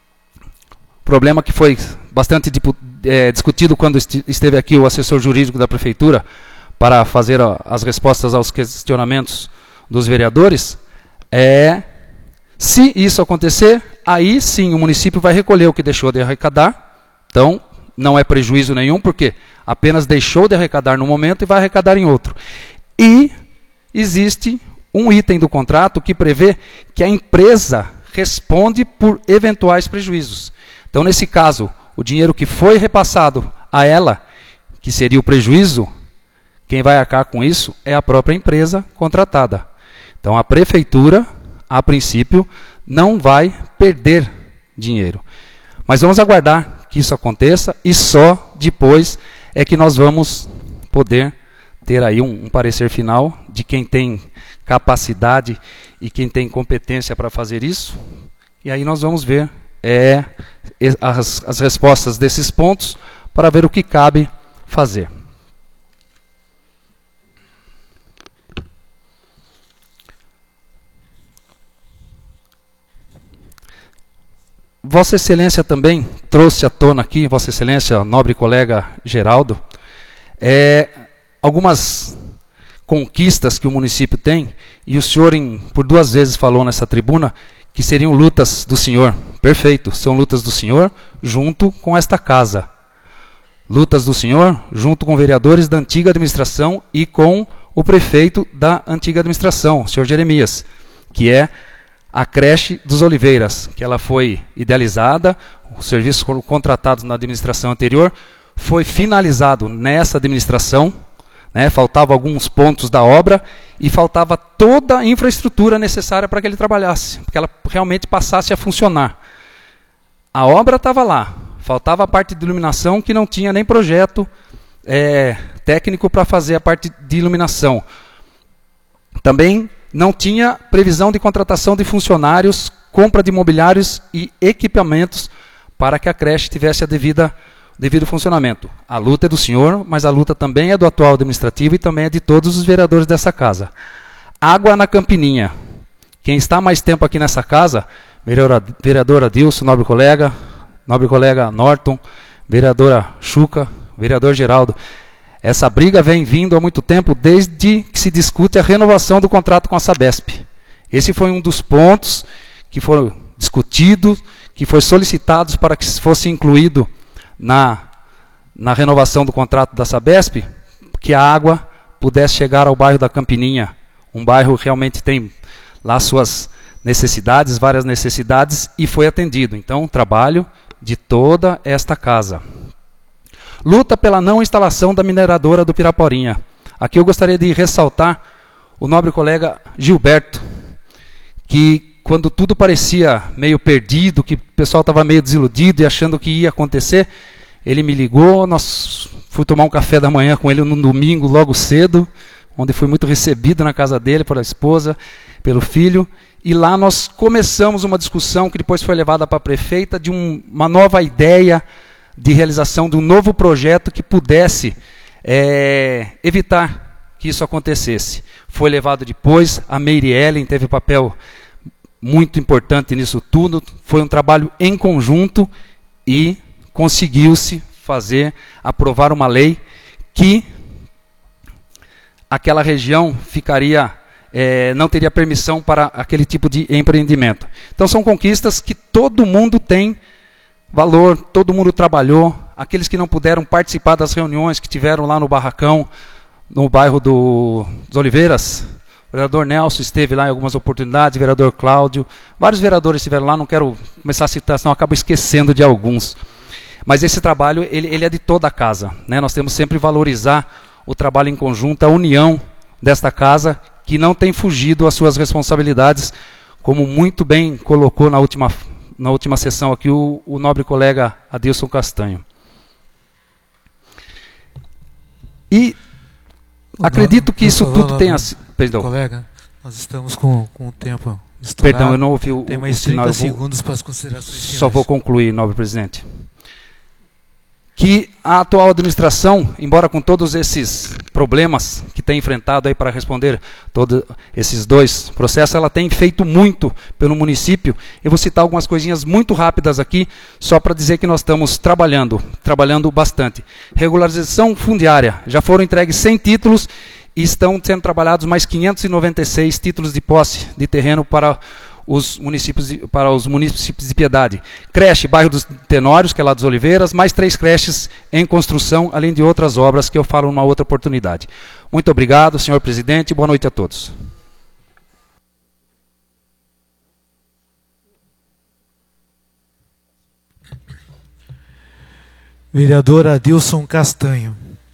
problema que foi bastante é, discutido quando esteve aqui o assessor jurídico da Prefeitura para fazer a, as respostas aos questionamentos dos vereadores. É, se isso acontecer, aí sim o município vai recolher o que deixou de arrecadar. Então, não é prejuízo nenhum, porque apenas deixou de arrecadar no momento e vai arrecadar em outro. E existe um item do contrato que prevê que a empresa responde por eventuais prejuízos. Então, nesse caso, o dinheiro que foi repassado a ela, que seria o prejuízo, quem vai arcar com isso é a própria empresa contratada. Então, a Prefeitura, a princípio, não vai perder dinheiro. Mas vamos aguardar que isso aconteça e só depois é que nós vamos poder ter aí um, um parecer final de quem tem capacidade e quem tem competência para fazer isso. E aí nós vamos ver é, as, as respostas desses pontos para ver o que cabe fazer. Vossa Excelência também trouxe à tona aqui, Vossa Excelência, nobre colega Geraldo, é, algumas conquistas que o município tem, e o senhor em, por duas vezes falou nessa tribuna que seriam lutas do senhor. Perfeito, são lutas do senhor junto com esta casa. Lutas do senhor junto com vereadores da antiga administração e com o prefeito da antiga administração, o senhor Jeremias, que é a creche dos Oliveiras, que ela foi idealizada, os serviços contratados na administração anterior, foi finalizado nessa administração, né? Faltavam alguns pontos da obra e faltava toda a infraestrutura necessária para que ele trabalhasse, para que ela realmente passasse a funcionar. A obra estava lá, faltava a parte de iluminação, que não tinha nem projeto é, técnico para fazer a parte de iluminação. Também não tinha previsão de contratação de funcionários, compra de mobiliários e equipamentos para que a creche tivesse a devida, devido funcionamento. A luta é do senhor, mas a luta também é do atual administrativo e também é de todos os vereadores dessa casa. Água na Campininha. Quem está mais tempo aqui nessa casa, vereadora Adilson, nobre colega, nobre colega Norton, vereadora Chuca, vereador Geraldo. Essa briga vem vindo há muito tempo, desde que se discute a renovação do contrato com a Sabesp. Esse foi um dos pontos que foram discutidos, que foi solicitados para que fosse incluído na, na renovação do contrato da Sabesp, que a água pudesse chegar ao bairro da Campininha. Um bairro que realmente tem lá suas necessidades, várias necessidades, e foi atendido. Então, trabalho de toda esta casa. Luta pela não instalação da mineradora do Piraporinha. Aqui eu gostaria de ressaltar o nobre colega Gilberto, que quando tudo parecia meio perdido, que o pessoal estava meio desiludido e achando que ia acontecer, ele me ligou, nós fui tomar um café da manhã com ele no domingo, logo cedo, onde fui muito recebido na casa dele, pela esposa, pelo filho, e lá nós começamos uma discussão que depois foi levada para a prefeita de um, uma nova ideia de realização de um novo projeto que pudesse é, evitar que isso acontecesse. Foi levado depois, a Meire Ellen teve papel muito importante nisso tudo, foi um trabalho em conjunto e conseguiu-se fazer, aprovar uma lei que aquela região ficaria, é, não teria permissão para aquele tipo de empreendimento. Então são conquistas que todo mundo tem valor, todo mundo trabalhou, aqueles que não puderam participar das reuniões que tiveram lá no Barracão, no bairro do, dos Oliveiras, o vereador Nelson esteve lá em algumas oportunidades, o vereador Cláudio, vários vereadores estiveram lá, não quero começar a citar, senão acabo esquecendo de alguns. Mas esse trabalho, ele, ele é de toda a casa, né? Nós temos sempre que valorizar o trabalho em conjunto, a união desta casa, que não tem fugido às suas responsabilidades, como muito bem colocou na última na última sessão aqui o, o nobre colega Adilson Castanho. E o acredito nome, que isso tudo nome, tenha sido... Perdão. Colega, nós estamos com, com o tempo estourado. Perdão, eu não ouvi o Tem mais o trinta sinal, segundos para as considerações finais. Só vou concluir, nobre presidente. Que a atual administração, embora com todos esses problemas que tem enfrentado aí para responder todos esses dois processos, ela tem feito muito pelo município. Eu vou citar algumas coisinhas muito rápidas aqui, só para dizer que nós estamos trabalhando, trabalhando bastante. Regularização fundiária, já foram entregues cem títulos e estão sendo trabalhados mais quinhentos e noventa e seis títulos de posse de terreno para os municípios de, para os municípios de Piedade. Creche, bairro dos Tenórios, que é lá dos Oliveiras, mais três creches em construção, além de outras obras que eu falo numa outra oportunidade. Muito obrigado, senhor presidente, boa noite a todos. Vereador Adilson Castanho.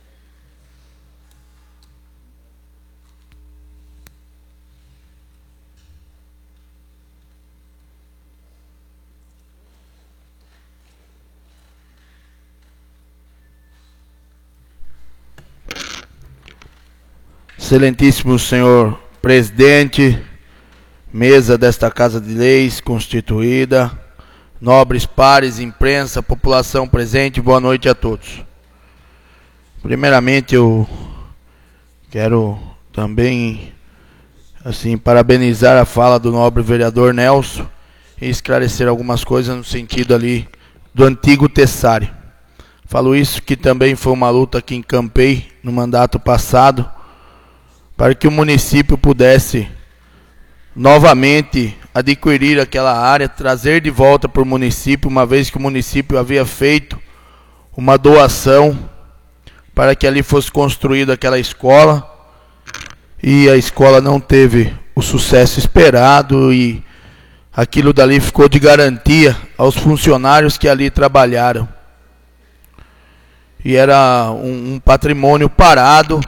Excelentíssimo senhor presidente, mesa desta Casa de Leis constituída, nobres pares, imprensa, população presente, boa noite a todos. Primeiramente eu quero também assim parabenizar a fala do nobre vereador Nelson e esclarecer algumas coisas no sentido ali do antigo Tessário. Falo isso que também foi uma luta que encampei no mandato passado, para que o município pudesse novamente adquirir aquela área, trazer de volta para o município, uma vez que o município havia feito uma doação para que ali fosse construída aquela escola, e a escola não teve o sucesso esperado, e aquilo dali ficou de garantia aos funcionários que ali trabalharam. E era um, um patrimônio parado,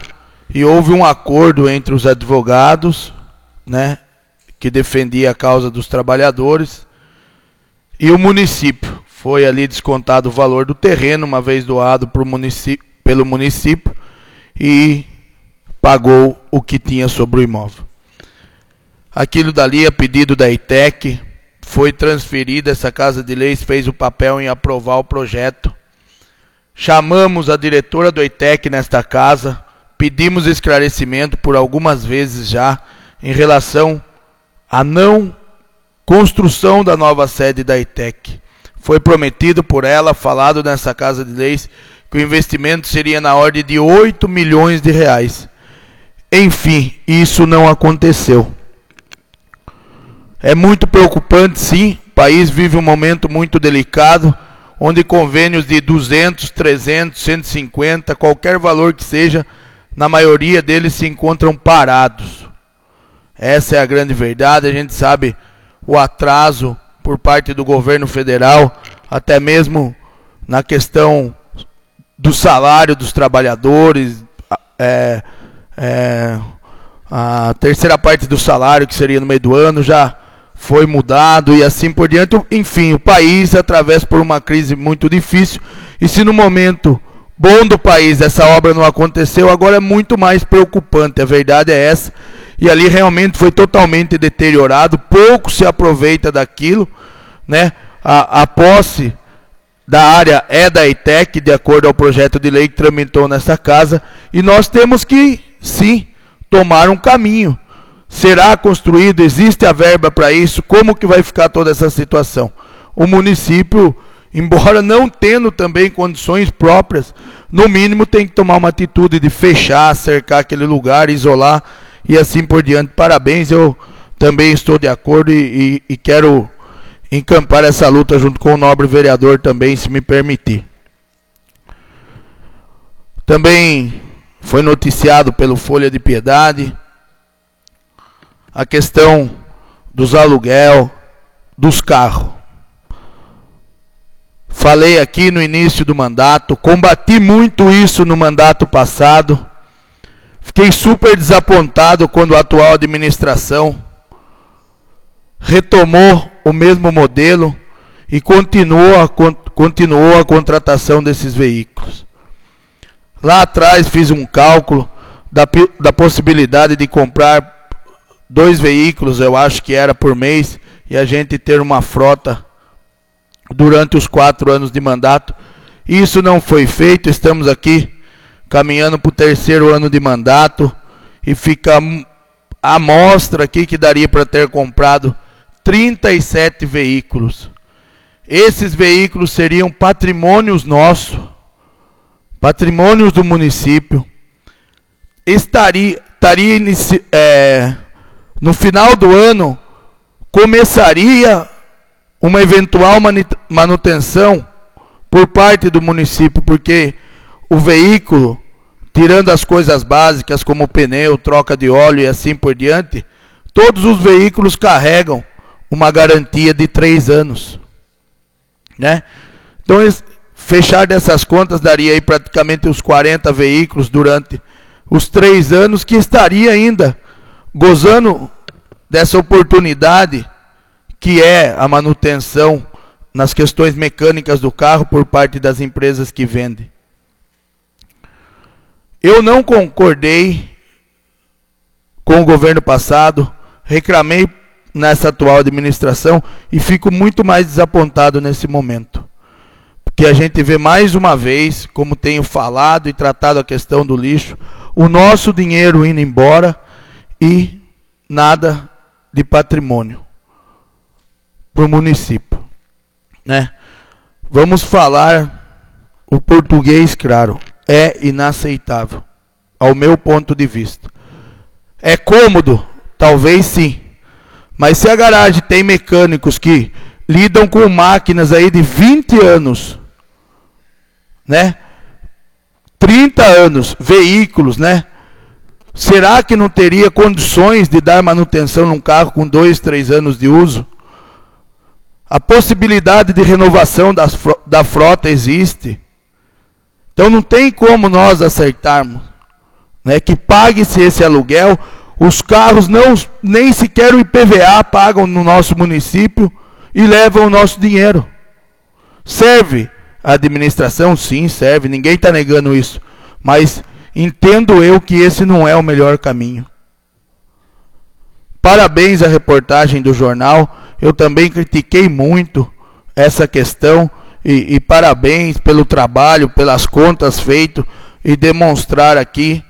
e houve um acordo entre os advogados, né, que defendia a causa dos trabalhadores, e o município. Foi ali descontado o valor do terreno, uma vez doado pro município, pelo município, e pagou o que tinha sobre o imóvel. Aquilo dali, a pedido da I T E C, foi transferida, essa Casa de Leis fez o papel em aprovar o projeto. Chamamos a diretora do I T E C nesta casa, pedimos esclarecimento por algumas vezes já, em relação à não construção da nova sede da I T E C. Foi prometido por ela, falado nessa Casa de Leis, que o investimento seria na ordem de oito milhões de reais. Enfim, isso não aconteceu. É muito preocupante, sim. O país vive um momento muito delicado, onde convênios de duzentos, trezentos, cento e cinquenta, qualquer valor que seja, na maioria deles se encontram parados. Essa é a grande verdade. A gente sabe o atraso por parte do governo federal, até mesmo na questão do salário dos trabalhadores, é, é, a terceira parte do salário, que seria no meio do ano, já foi mudado e assim por diante. Enfim, o país atravessa por uma crise muito difícil, e se no momento bom do país essa obra não aconteceu, agora é muito mais preocupante. A verdade é essa, e ali realmente foi totalmente deteriorado, pouco se aproveita daquilo, né? A, a posse da área é da I T E C, de acordo ao projeto de lei que tramitou nessa casa, e nós temos que, sim, tomar um caminho. Será construído? Existe a verba para isso? Como que vai ficar toda essa situação? O município, embora não tendo também condições próprias, no mínimo tem que tomar uma atitude de fechar, cercar aquele lugar, isolar e assim por diante. Parabéns, eu também estou de acordo e, e, e quero encampar essa luta junto com o nobre vereador também, se me permitir. Também foi noticiado pelo Folha de Piedade a questão dos aluguel, dos carros. Falei aqui no início do mandato, combati muito isso no mandato passado. Fiquei super desapontado quando a atual administração retomou o mesmo modelo e continuou a, continuou a contratação desses veículos. Lá atrás fiz um cálculo da, da possibilidade de comprar dois veículos, eu acho que era por mês, e a gente ter uma frota durante os quatro anos de mandato. Isso não foi feito. Estamos aqui caminhando para o terceiro ano de mandato e fica a mostra aqui que daria para ter comprado trinta e sete veículos. Esses veículos seriam patrimônios nossos, patrimônios do município. Estaria, estaria inici, é, no final do ano, começaria uma eventual manutenção por parte do município, porque o veículo, tirando as coisas básicas como pneu, troca de óleo e assim por diante, todos os veículos carregam uma garantia de três anos, né? Então, fechar dessas contas daria aí praticamente uns quarenta veículos durante os três anos, que estaria ainda gozando dessa oportunidade que é a manutenção nas questões mecânicas do carro por parte das empresas que vendem. Eu não concordei com o governo passado, reclamei nessa atual administração e fico muito mais desapontado nesse momento. Porque a gente vê mais uma vez, como tenho falado e tratado a questão do lixo, o nosso dinheiro indo embora e nada de patrimônio para o município, né? Vamos falar o português, claro, é inaceitável, ao meu ponto de vista. É cômodo? Talvez sim. Mas se a garagem tem mecânicos que lidam com máquinas aí de vinte anos, né? trinta anos, veículos, né? Será que não teria condições de dar manutenção num carro com dois, três anos de uso? A possibilidade de renovação das, da frota existe. Então não tem como nós acertarmos, né, que pague-se esse aluguel. Os carros não, nem sequer o I P V A pagam no nosso município e levam o nosso dinheiro. Serve a administração? Sim, serve, ninguém está negando isso. Mas entendo eu que esse não é o melhor caminho. Parabéns à reportagem do jornal. Eu também critiquei muito essa questão. E, e parabéns pelo trabalho, pelas contas feitas e demonstrar aqui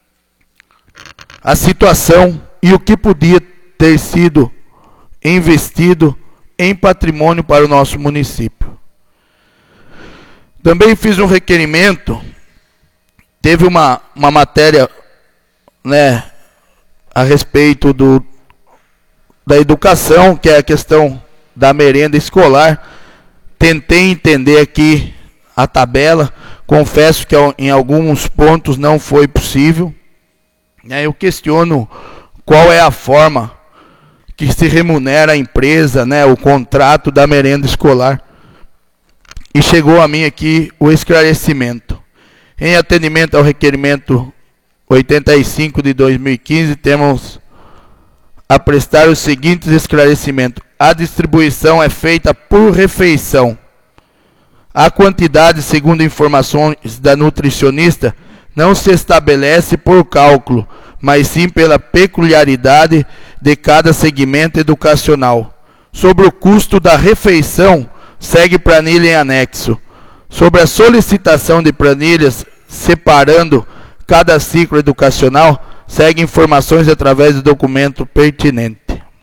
a situação e o que podia ter sido investido em patrimônio para o nosso município. Também fiz um requerimento, teve uma, uma matéria, né, a respeito do, da educação, que é a questão da merenda escolar. Tentei entender aqui a tabela, confesso que em alguns pontos não foi possível. Eu questiono qual é a forma que se remunera a empresa, né, o contrato da merenda escolar. E chegou a mim aqui o esclarecimento. Em atendimento ao requerimento oitenta e cinco de dois mil e quinze, temos a prestar os seguintes esclarecimentos. A distribuição é feita por refeição. A quantidade, segundo informações da nutricionista, não se estabelece por cálculo, mas sim pela peculiaridade de cada segmento educacional. Sobre o custo da refeição, segue planilha em anexo. Sobre a solicitação de planilhas, separando cada ciclo educacional, segue informações através do documento pertinente.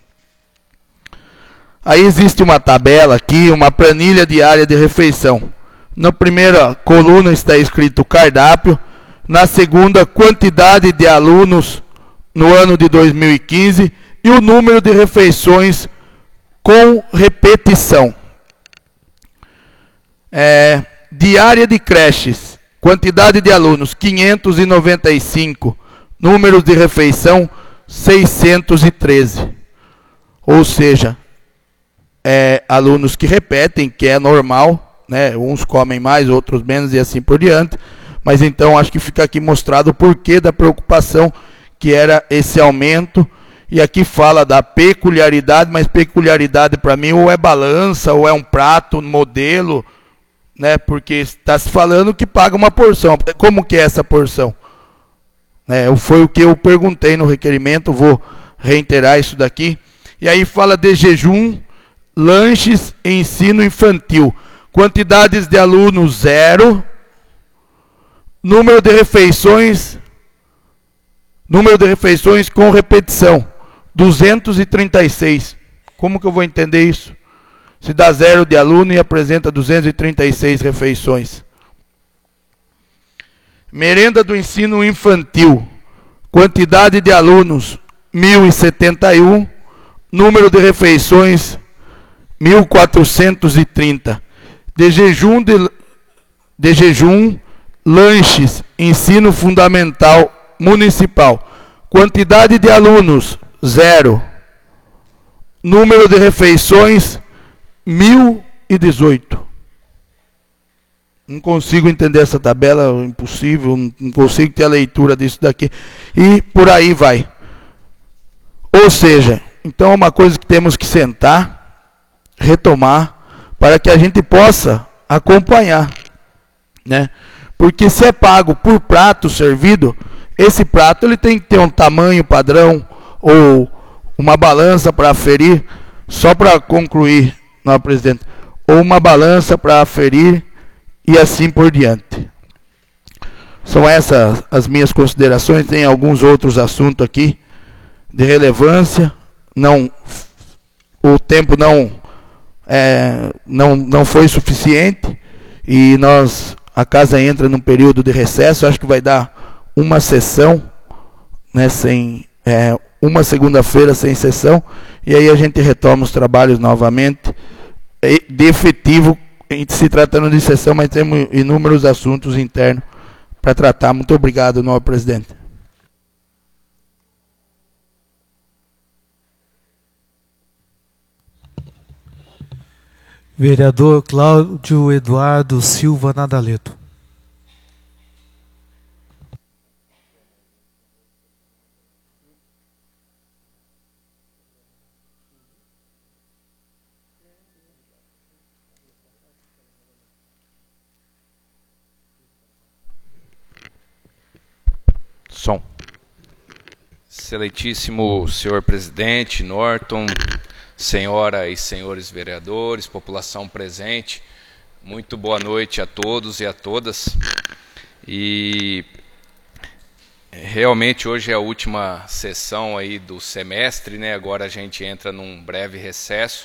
Aí existe uma tabela aqui, uma planilha diária de refeição. Na primeira coluna está escrito cardápio. Na segunda, quantidade de alunos no ano de dois mil e quinze e o número de refeições com repetição. É, diária de creches, quantidade de alunos quinhentos e noventa e cinco, números de refeição seiscentos e treze. Ou seja, é, alunos que repetem, que é normal, né? Uns comem mais, outros menos e assim por diante. Mas então acho que fica aqui mostrado o porquê da preocupação que era esse aumento. E aqui fala da peculiaridade, mas peculiaridade para mim ou é balança, ou é um prato, modelo, né? Porque está se falando que paga uma porção. Como que é essa porção? É, foi o que eu perguntei no requerimento, vou reiterar isso daqui. E aí fala de jejum, lanches, ensino infantil. Quantidades de alunos, zero. Número de refeições, número de refeições com repetição, duzentos e trinta e seis. Como que eu vou entender isso? Se dá zero de aluno e apresenta duzentas e trinta e seis refeições. Merenda do ensino infantil. Quantidade de alunos, mil e setenta e um. Número de refeições, mil quatrocentos e trinta. De jejum, de, de jejum, lanches, ensino fundamental municipal. Quantidade de alunos, zero. Número de refeições, mil e dezoito. Não consigo entender essa tabela, impossível, não consigo ter a leitura disso daqui. E por aí vai. Ou seja, então é uma coisa que temos que sentar, retomar, para que a gente possa acompanhar, né? Porque se é pago por prato servido, esse prato ele tem que ter um tamanho padrão ou uma balança para aferir, só para concluir, não, presidente, ou uma balança para aferir e assim por diante. São essas as minhas considerações. Tem alguns outros assuntos aqui de relevância. Não, o tempo não, é, não, não foi suficiente e nós, a casa entra num período de recesso. Acho que vai dar uma sessão, né, sem, é, uma segunda-feira sem sessão, e aí a gente retoma os trabalhos novamente, de efetivo, se tratando de sessão, mas temos inúmeros assuntos internos para tratar. Muito obrigado, nobre presidente. Vereador Cláudio Eduardo Silva Nadaleto. Excelentíssimo senhor presidente Norton, senhora e senhores vereadores, população presente, muito boa noite a todos e a todas. E realmente hoje é a última sessão aí do semestre, né? Agora a gente entra num breve recesso,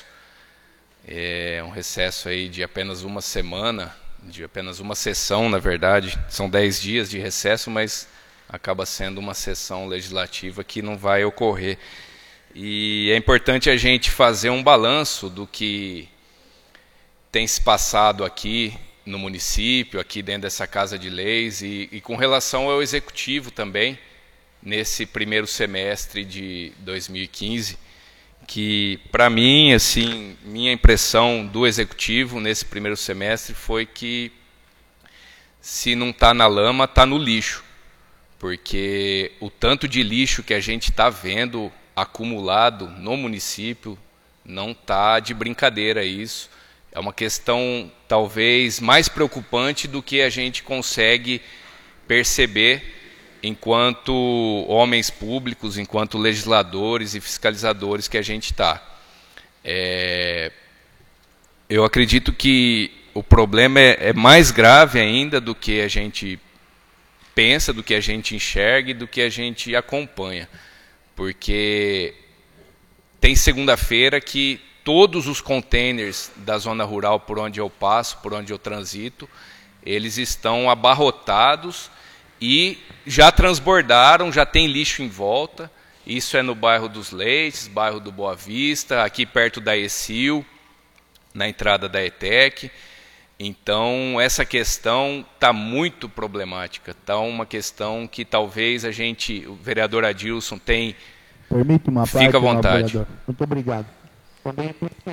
é um recesso aí de apenas uma semana, de apenas uma sessão, na verdade, são dez dias de recesso, mas acaba sendo uma sessão legislativa que não vai ocorrer. E é importante a gente fazer um balanço do que tem se passado aqui no município, aqui dentro dessa Casa de Leis, e, e com relação ao Executivo também, nesse primeiro semestre de dois mil e quinze, que, para mim, assim, minha impressão do Executivo nesse primeiro semestre foi que, se não está na lama, está no lixo, porque o tanto de lixo que a gente está vendo acumulado no município não está de brincadeira isso. É uma questão talvez mais preocupante do que a gente consegue perceber enquanto homens públicos, enquanto legisladores e fiscalizadores que a gente está. É, eu acredito que o problema é, é mais grave ainda do que a gente pensa, do que a gente enxerga e do que a gente acompanha. Porque tem segunda-feira que todos os containers da zona rural por onde eu passo, por onde eu transito, eles estão abarrotados e já transbordaram, já tem lixo em volta. Isso é no bairro dos Leites, bairro do Boa Vista, aqui perto da ECIL, na entrada da ETEC. Então, essa questão está muito problemática. Está uma questão que talvez a gente, o vereador Adilson, tem... Permite uma parte, fica à vontade. Vereador. Muito obrigado. Também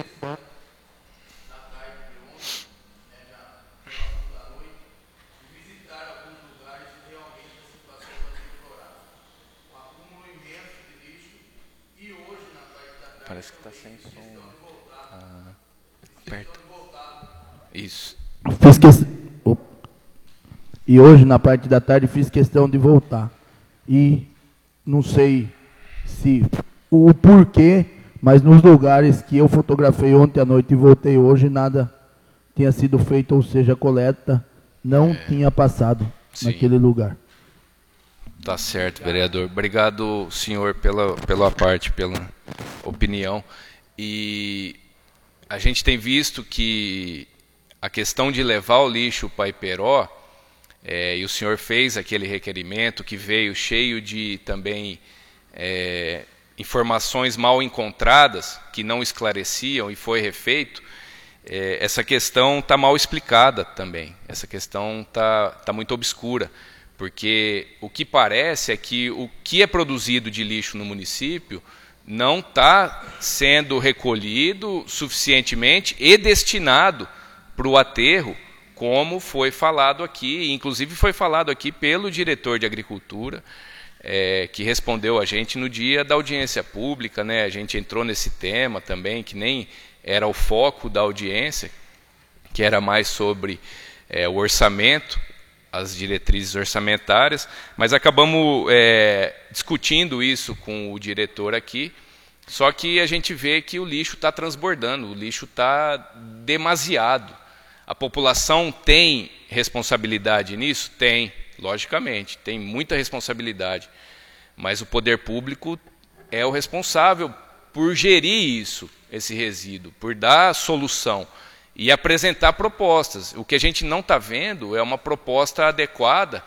parece que está sem som. Ah, perto. Isso. Fiz que... E hoje, na parte da tarde, fiz questão de voltar. E não sei se o porquê, mas nos lugares que eu fotografei ontem à noite e voltei hoje, nada tinha sido feito, ou seja, a coleta não é, tinha passado sim. naquele lugar. Tá certo, vereador. Obrigado, senhor, pela, pela parte, pela opinião. E a gente tem visto que a questão de levar o lixo para Iperó, é, e o senhor fez aquele requerimento que veio cheio de também é, informações mal encontradas, que não esclareciam e foi refeito, é, essa questão está mal explicada também. Essa questão está tá muito obscura. Porque o que parece é que o que é produzido de lixo no município não está sendo recolhido suficientemente e destinado para o aterro, como foi falado aqui, inclusive foi falado aqui pelo diretor de Agricultura, é, que respondeu a gente no dia da audiência pública, né? A gente entrou nesse tema também, que nem era o foco da audiência, que era mais sobre é, o orçamento, as diretrizes orçamentárias, mas acabamos é, discutindo isso com o diretor aqui, só que a gente vê que o lixo está transbordando, o lixo está demasiado. A população tem responsabilidade nisso? Tem, logicamente, tem muita responsabilidade, mas o poder público é o responsável por gerir isso, esse resíduo, por dar solução e apresentar propostas. O que a gente não está vendo é uma proposta adequada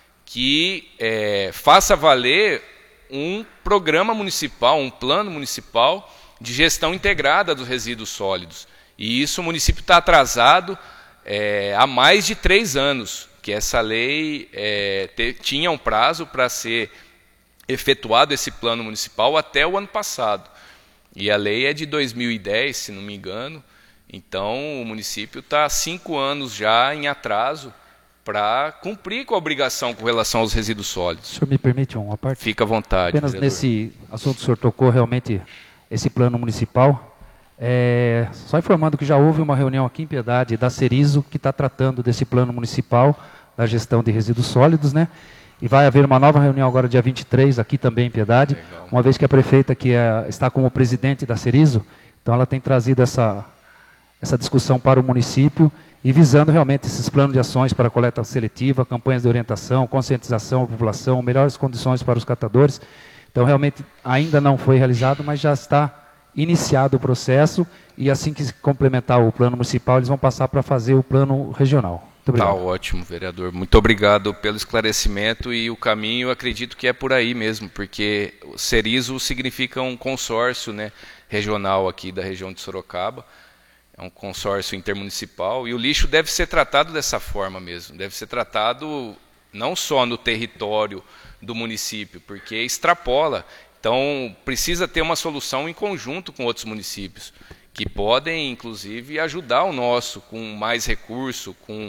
que é, faça valer um programa municipal, um plano municipal de gestão integrada dos resíduos sólidos. E isso o município está atrasado é, há mais de três anos, que essa lei é, te, tinha um prazo para ser efetuado esse plano municipal até o ano passado. E a lei é de dois mil e dez, se não me engano. Então, o município está há cinco anos já em atraso para cumprir com a obrigação com relação aos resíduos sólidos. O senhor me permite uma parte? Fica à vontade, apenas vereador. Nesse assunto que o senhor tocou, realmente, esse plano municipal. É, só informando que já houve uma reunião aqui em Piedade da Cerizo, que está tratando desse plano municipal da gestão de resíduos sólidos, né? E vai haver uma nova reunião agora dia vinte e três, aqui também em Piedade, legal, uma vez que a prefeita que é, está como presidente da Cerizo, então ela tem trazido essa, essa discussão para o município e visando realmente esses planos de ações para coleta seletiva, campanhas de orientação, conscientização da população, melhores condições para os catadores. Então realmente ainda não foi realizado, mas já está iniciado o processo e assim que se complementar o plano municipal, eles vão passar para fazer o plano regional. Tá ótimo, vereador. Muito obrigado pelo esclarecimento e o caminho, acredito que é por aí mesmo, porque o Cerizo significa um consórcio, né, regional aqui da região de Sorocaba, é um consórcio intermunicipal e o lixo deve ser tratado dessa forma mesmo, deve ser tratado não só no território do município, porque extrapola, então precisa ter uma solução em conjunto com outros municípios, que podem, inclusive, ajudar o nosso com mais recurso, com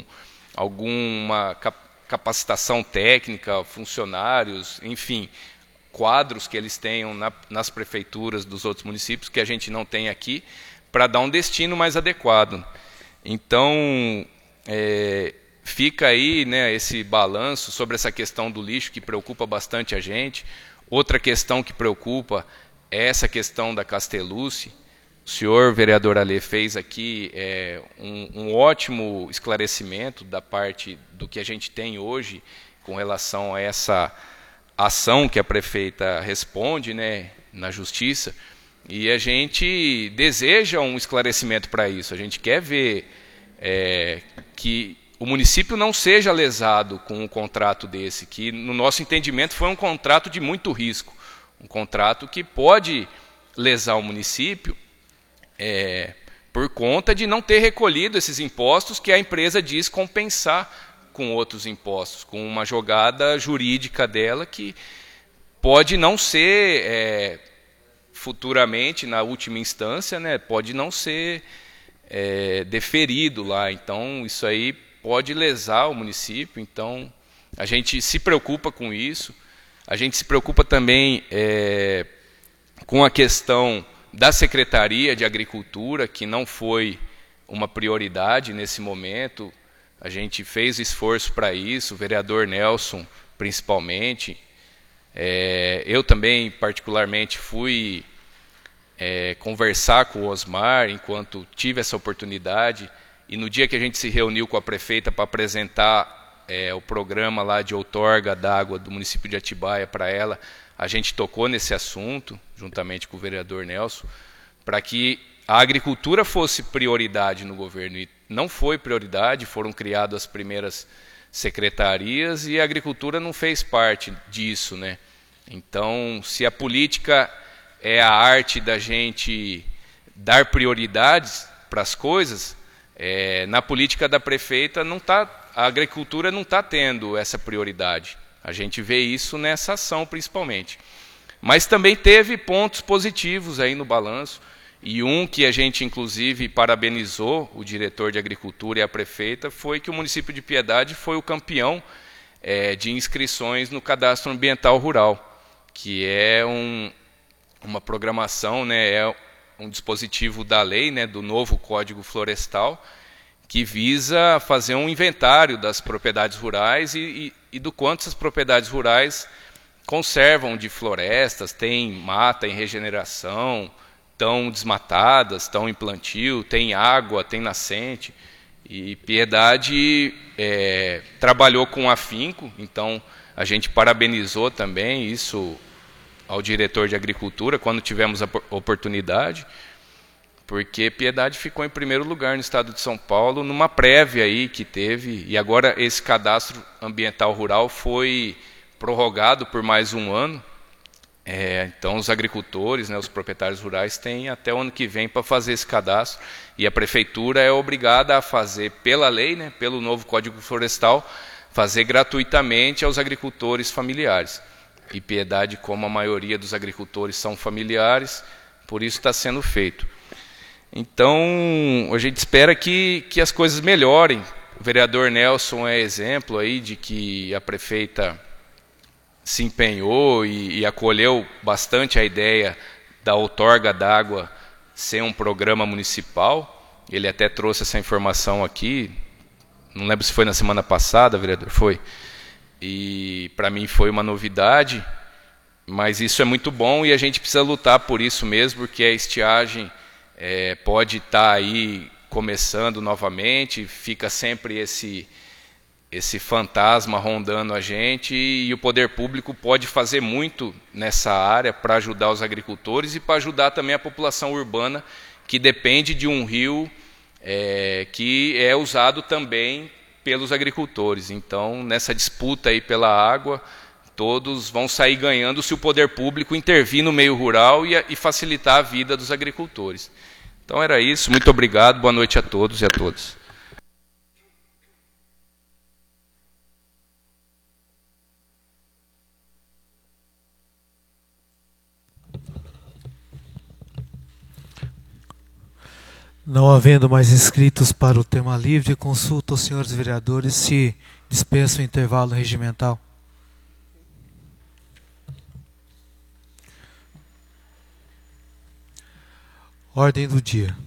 alguma capacitação técnica, funcionários, enfim, quadros que eles tenham na, nas prefeituras dos outros municípios, que a gente não tem aqui, para dar um destino mais adequado. Então, é, fica aí, né, esse balanço sobre essa questão do lixo, que preocupa bastante a gente. Outra questão que preocupa é essa questão da Castellucci. O senhor vereador Alê fez aqui é, um, um ótimo esclarecimento da parte do que a gente tem hoje com relação a essa ação que a prefeita responde, né, na justiça, e a gente deseja um esclarecimento para isso. A gente quer ver é, que o município não seja lesado com um contrato desse, que no nosso entendimento foi um contrato de muito risco, um contrato que pode lesar o município, É, por conta de não ter recolhido esses impostos que a empresa diz compensar com outros impostos, com uma jogada jurídica dela que pode não ser, é, futuramente, na última instância, né, pode não ser é, deferido lá. Então, isso aí pode lesar o município. Então, a gente se preocupa com isso. A gente se preocupa também é, com a questão da Secretaria de Agricultura, que não foi uma prioridade nesse momento. A gente fez esforço para isso, o vereador Nelson principalmente. É, eu também, particularmente, fui é, conversar com o Osmar enquanto tive essa oportunidade, e no dia que a gente se reuniu com a prefeita para apresentar é, o programa lá de outorga d'água do município de Atibaia para ela, a gente tocou nesse assunto, juntamente com o vereador Nelson, para que a agricultura fosse prioridade no governo. E não foi prioridade, foram criadas as primeiras secretarias e a agricultura não fez parte disso, né? Então, se a política é a arte da gente dar prioridades para as coisas, é, na política da prefeita não tá, a agricultura não está tendo essa prioridade. A gente vê isso nessa ação, principalmente. Mas também teve pontos positivos aí no balanço, e um que a gente, inclusive, parabenizou o diretor de Agricultura e a prefeita, foi que o município de Piedade foi o campeão é, de inscrições no Cadastro Ambiental Rural, que é um, uma programação, né, é um dispositivo da lei, né, do novo Código Florestal, que visa fazer um inventário das propriedades rurais e, e, e do quanto essas propriedades rurais conservam de florestas, tem mata em regeneração, estão desmatadas, estão em plantio, tem água, tem nascente. E Piedade é, trabalhou com afinco, então a gente parabenizou também isso ao diretor de Agricultura quando tivemos a oportunidade, porque Piedade ficou em primeiro lugar no estado de São Paulo, numa prévia aí que teve, e agora esse cadastro ambiental rural foi prorrogado por mais um ano. É, então os agricultores, né, os proprietários rurais têm até o ano que vem para fazer esse cadastro, e a prefeitura é obrigada a fazer pela lei, né, pelo novo Código Florestal, fazer gratuitamente aos agricultores familiares. E Piedade, como a maioria dos agricultores são familiares, por isso está sendo feito. Então, a gente espera que, que as coisas melhorem. O vereador Nelson é exemplo aí de que a prefeita se empenhou e, e acolheu bastante a ideia da outorga d'água ser um programa municipal. Ele até trouxe essa informação aqui, não lembro se foi na semana passada, vereador, foi. e para mim foi uma novidade, mas isso é muito bom e a gente precisa lutar por isso mesmo, porque a estiagem é, pode estar aí começando novamente, fica sempre esse, esse fantasma rondando a gente, e o poder público pode fazer muito nessa área para ajudar os agricultores e para ajudar também a população urbana, que depende de um rio é, que é usado também pelos agricultores. Então, nessa disputa aí pela água, todos vão sair ganhando se o poder público intervir no meio rural e, e facilitar a vida dos agricultores. Então era isso, muito obrigado, boa noite a todos e a todas. Não havendo mais inscritos para o tema livre, consulto aos senhores vereadores se dispensam o intervalo regimental. Ordem do dia.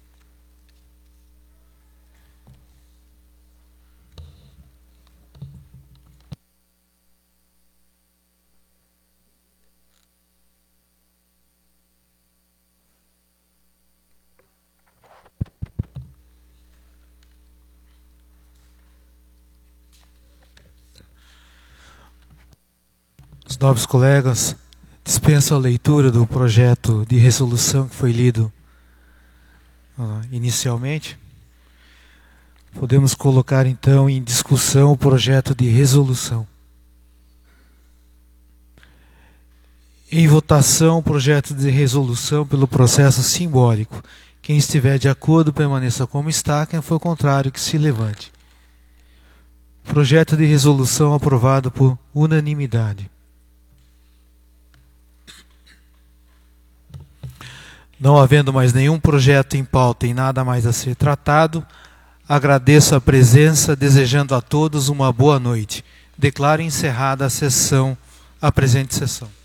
Os nobres colegas dispensam a leitura do projeto de resolução que foi lido uh, inicialmente. Podemos colocar então em discussão o projeto de resolução. Em votação, o projeto de resolução pelo processo simbólico. Quem estiver de acordo, permaneça como está. Quem for contrário, que se levante. Projeto de resolução aprovado por unanimidade. Não havendo mais nenhum projeto em pauta e nada mais a ser tratado, agradeço a presença, desejando a todos uma boa noite. Declaro encerrada a sessão, a presente sessão.